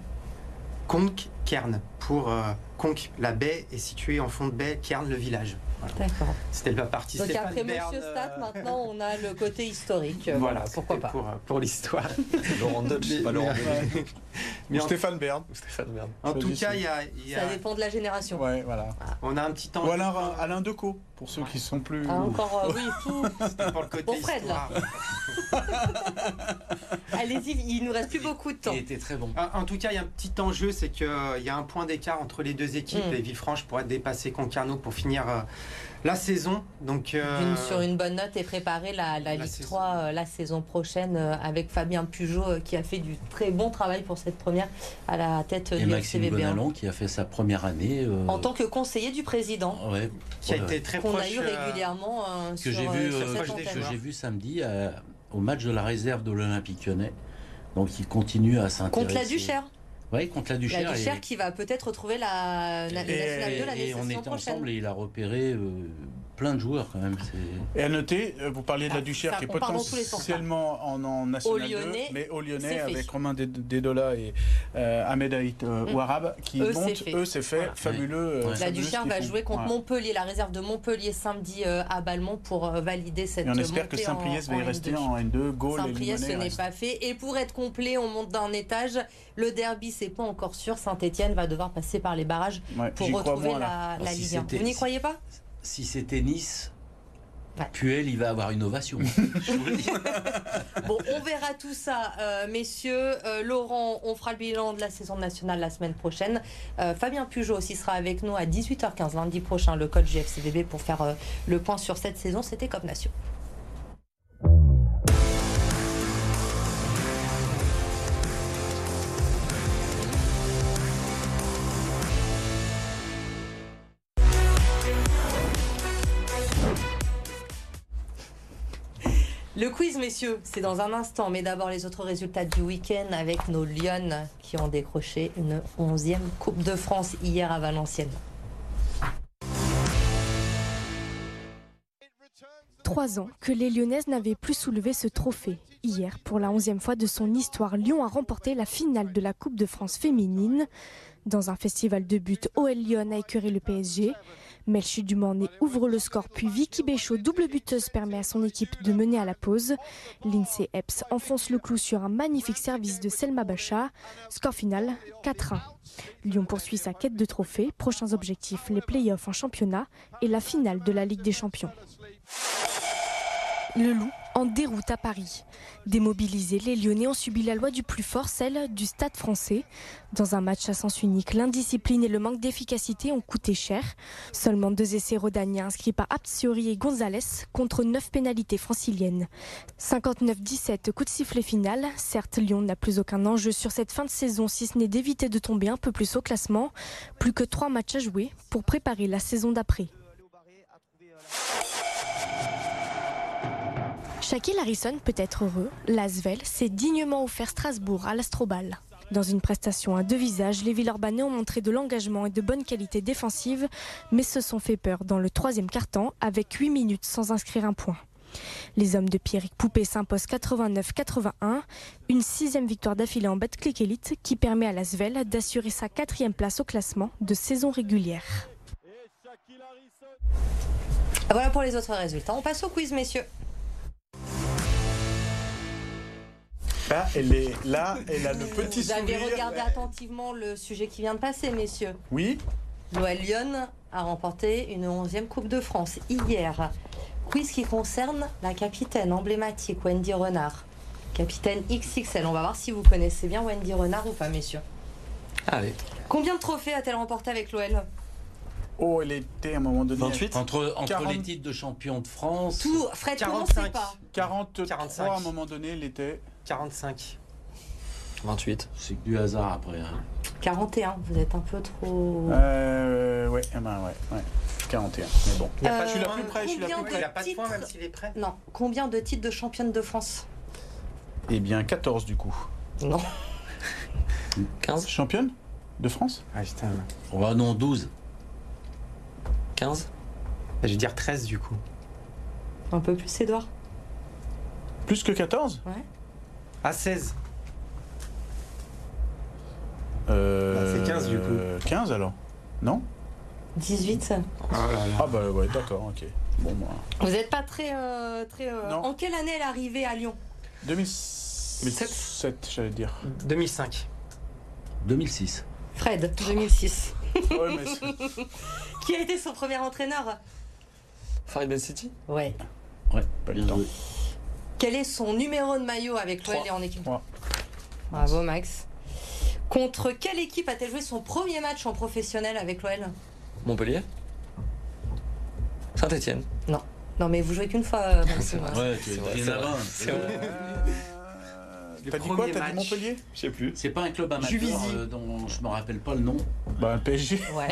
Conques-Kern, pour Conques, la baie est située en fond de baie, Kern, le village. Voilà. D'accord. C'était la partie Donc Stéphane après Bern, Monsieur Stat, maintenant on a le côté historique. Voilà, pourquoi c'était pas. pour l'histoire. Laurent Dodge, pas Laurent Dodge. Mais Ou Stéphane Bern. Stéphane Bern. en tout Choisissez. cas, il y a Ça dépend de la génération. Ouais, voilà. on a un petit temps. Ou Alain Decaux, pour ceux qui sont plus... Ah, encore, oui, tout. C'était pour le côté Bon, Fred, là. histoire. Allez-y, il nous reste plus beaucoup de temps. Il était très bon. En tout cas, il y a un petit enjeu, c'est qu'il y a un point d'écart entre les deux équipes. Mm. Et Villefranche pourrait dépasser Concarneau pour finir la saison. Donc, sur une bonne note et préparer la Ligue saison. 3 la saison prochaine avec Fabien Pujot qui a fait du très bon travail pour cette première à la tête Et du Maxime FCVB. Gonalon qui a fait sa première année. En tant que conseiller du président, Ouais, qui a été très qu'on proche. a eu régulièrement que j'ai vu, sur cette que antenne. j'ai vu samedi au match de la réserve de l'Olympique Lyonnais. Donc il continue à s'intéresser. Contre la Duchère. Oui, contre la Duchère. La Duchère qui va peut-être retrouver la Nationale 2 l'année Et on saison était prochaine. ensemble et il a repéré plein de joueurs quand même. Et à noter, vous parliez de la Duchère ça, qui est on part dans tous les sens, potentiellement en National 2, Lyonnais, mais au c'est Lyonnais fait. avec Romain Dedola et Ahmed Haït Ouarab qui Eux, montent, c'est fait. eux c'est fait, Voilà. fabuleux. Ouais. La fabuleux Duchère ce qu'ils va font. jouer contre Voilà. Montpellier, la réserve de Montpellier samedi à Balmont pour valider cette Et on espère que montée Saint-Priest en va y rester N2. en N2, Gaulle et Saint-Priest, ce Limonest n'est restent. pas fait. Et pour être complet, on monte d'un étage. Le derby, c'est pas encore sûr. Saint-Etienne va devoir passer par les barrages Ouais, pour j'y crois retrouver moins, là. la Si Ligue 1. c'était- Vous n'y croyez pas? Si c'était Nice, Ouais. Puel, il va avoir une ovation. Je vous le dis. Bon, on verra tout ça, messieurs. Laurent, on fera le bilan de la saison nationale la semaine prochaine. Fabien Pujot aussi sera avec nous à 18h15 lundi prochain, le coach du FCVB, pour faire le point sur cette saison. C'était Cop Nation. Le quiz, messieurs, c'est dans un instant, mais d'abord les autres résultats du week-end avec nos Lyonnes qui ont décroché une 11e Coupe de France hier à Valenciennes. 3 ans que les Lyonnaises n'avaient plus soulevé ce trophée. Hier, pour la 11e fois de son histoire, Lyon a remporté la finale de la Coupe de France féminine. Dans un festival de buts, OL Lyon a écœuré le PSG. Melchi Dumornay ouvre le score, puis Vicky Béchaud, double buteuse, permet à son équipe de mener à la pause. Lindsay Epps enfonce le clou sur un magnifique service de Selma Bacha. Score final 4-1. Lyon poursuit sa quête de trophées. Prochains objectifs, les play-offs en championnat et la finale de la Ligue des Champions. Le Loup en déroute à Paris. Démobilisés, les Lyonnais ont subi la loi du plus fort, celle du Stade français. Dans un match à sens unique, l'indiscipline et le manque d'efficacité ont coûté cher. Seulement 2 essais rodaniens inscrits par Aptsiori et Gonzalez contre 9 pénalités franciliennes. 59-17, coup de sifflet final. Certes, Lyon n'a plus aucun enjeu sur cette fin de saison, si ce n'est d'éviter de tomber un peu plus au classement. Plus que 3 matchs à jouer pour préparer la saison d'après. Shaquille Harrison peut être heureux. L'Asvel s'est dignement offert Strasbourg à l'Astrobal. Dans une prestation à 2 visages, les Villeurbanais ont montré de l'engagement et de bonnes qualités défensives, mais se sont fait peur dans le 3e quart-temps avec 8 minutes sans inscrire un point. Les hommes de Pierrick Poupé s'imposent 89-81, une 6e victoire d'affilée en Betclic Elite qui permet à l'Asvel d'assurer sa 4e place au classement de saison régulière. Voilà pour les autres résultats. On passe au quiz, messieurs. Là, elle est là, elle a le petit Vous avez sourire. regardé attentivement le sujet qui vient de passer, messieurs. Oui, L'OL Lyon a remporté une 11e Coupe de France hier. Quiz qui concerne la capitaine emblématique Wendy Renard. Capitaine XXL. On va voir si vous connaissez bien Wendy Renard ou pas, messieurs. Allez. Combien de trophées a-t-elle remporté avec l'OL? oh, elle était à un moment donné. 28. Entre 40. les titres de champion de France. Tout, Fred, comment 45. c'est pas 43 45. à un moment donné, elle était. 45. 28. C'est que du hasard après. Hein. 41, vous êtes un peu trop... Ouais, eh ben ouais. 41. Mais bon. Il n'y a pas Je de suis la point. plus près, je suis la combien plus Il près. n'y a pas de point titres. même s'il est prêt. Non, combien de titres de championne de France? Eh bien, 14 du coup. Non. 15. Championne de France? Ah putain. Oh non, 12. 15. Je vais dire 13 du coup. Un peu plus, Edouard. Plus que 14? Ah 16. C'est 15 du coup. 15 alors? Non? 18. Oh là là. Ah bah ouais, d'accord, ok. Bon, moi. Vous n'êtes pas très... Non. En quelle année elle est arrivée à Lyon? 2007, j'allais dire. 2005. 2006. Fred, 2006. Ouais, mais c'est- Qui a été son premier entraîneur? Farid Ben City. Ouais. Ouais, Pas le bien temps. joué. Quel est son numéro de maillot avec l'OL et en équipe? 3. Bravo Max. Contre quelle équipe a-t-elle joué son premier match en professionnel avec l'OL? Montpellier. Saint-Etienne. Non, mais vous jouez qu'une fois, Maxime. Ouais, tu es C'est vrai, bien c'est vrai. avant. C'est vrai. T'as dit quoi? premier T'as dit match. Montpellier? Je sais plus. C'est pas un club amateur Juvisy. dont je me rappelle pas le nom. Bah, le PSG. Ouais.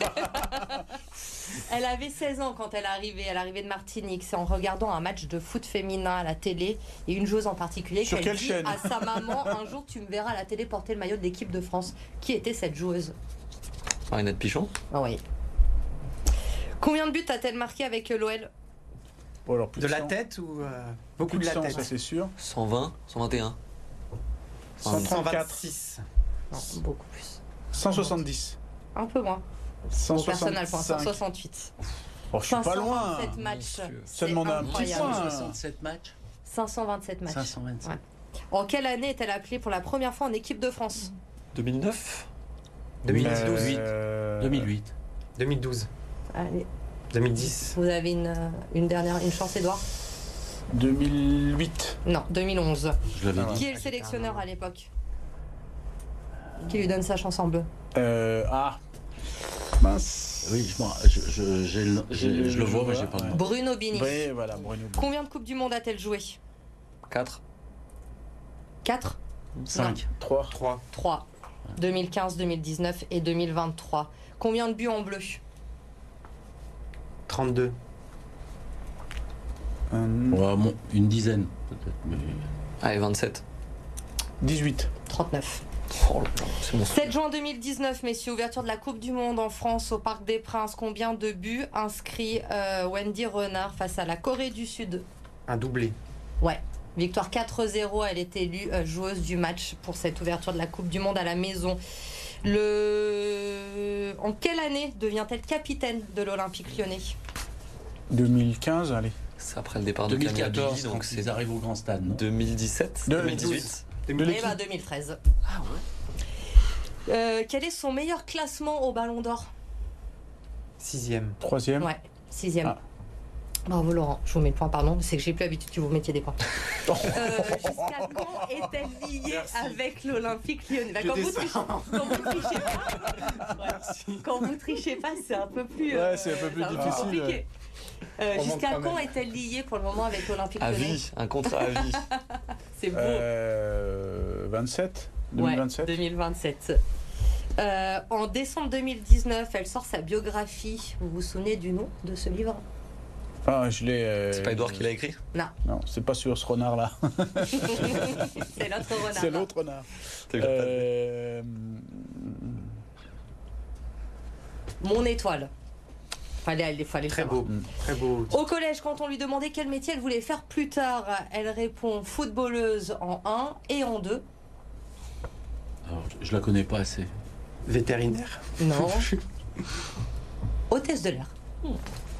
Elle avait 16 ans quand elle arrivait. Elle arrivait de Martinique. C'est en regardant un match de foot féminin à la télé et une joueuse en particulier Sur qu'elle quelle dit chaîne à sa maman: un jour tu me verras à la télé porter le maillot de l'équipe de France. Qui était cette joueuse? Marinette Pichon. Ah oui. Combien de buts a-t-elle marqué avec l'OL? Bon, alors, plus De la 100. tête ou Plus beaucoup de de la 100, tête? ça c'est sûr. 120, 121. 134. 126. Non, beaucoup plus. 170. Un peu moins. Bon, personne n'a le point. 165. 168. Oh, je suis pas loin. 527 matchs. Monstrueux. Ça demande un petit incroyable. point. 67 matchs 527 matchs. 525. Ouais. En quelle année est-elle appelée pour la première fois en équipe de France? 2009. 2012. 2008. 2012. Allez, 2010. vous avez une chance, Edouard? 2008. Non, 2011. Je l'avais Ah dit. Qui est le sélectionneur à l'époque? Qui lui donne sa chance en bleu? Mince. Oui, je le vois, mais j'ai pas le nom. Bruno Bini. Oui, voilà, Bruno. Combien de Coupes du Monde a-t-elle joué? 4. 4? 5. 3. 3. 3. 2015, 2019 et 2023. Combien de buts en bleu? 32. Une dizaine, peut-être. Mais... Allez, 27. 18. 39. Oh là là, c'est mon 7 juin 2019, messieurs, ouverture de la Coupe du Monde en France au Parc des Princes. Combien de buts inscrit Wendy Renard face à la Corée du Sud? Un doublé. Ouais. Victoire 4-0, elle est élue joueuse du match pour cette ouverture de la Coupe du Monde à la maison. En quelle année devient-elle capitaine de l'Olympique Lyonnais? 2015, allez. C'est après le départ de Camille 2014, Abili, donc donc c'est ils arrivent au grand stade, non? 2017, 2018. Eh ben 2013. Ah ouais. Quel est son meilleur classement au Ballon d'Or? 6e. 3e. Ouais, 6e. Ah. Bravo Laurent, je vous mets le point, pardon, c'est que j'ai plus l'habitude que vous mettiez des points. Jusqu'à quand est-elle liée avec l'Olympique Lyonnais? Bah, quand vous trichez pas, c'est un peu plus, Ouais, c'est un peu plus difficile. compliqué. On Jusqu'à manque quand quand même. est-elle liée pour le moment avec l'Olympique À Lyonnais? vie, un contrat à vie. C'est beau. 27. Ouais, 2027. 2027. En décembre 2019, elle sort sa biographie. Vous vous souvenez du nom de ce livre? Ah, je l'ai. C'est pas Edouard qui l'a écrit? Non, c'est pas sur ce renard-là. C'est l'autre renard. C'est l'autre renard. T'as eu la patte. Mon étoile. Fallait le Très savoir. beau. Très beau. Au collège, quand on lui demandait quel métier elle voulait faire plus tard, elle répond footballeuse en 1 et en 2. Alors, je la connais pas assez. Vétérinaire. Non. Hôtesse de l'air.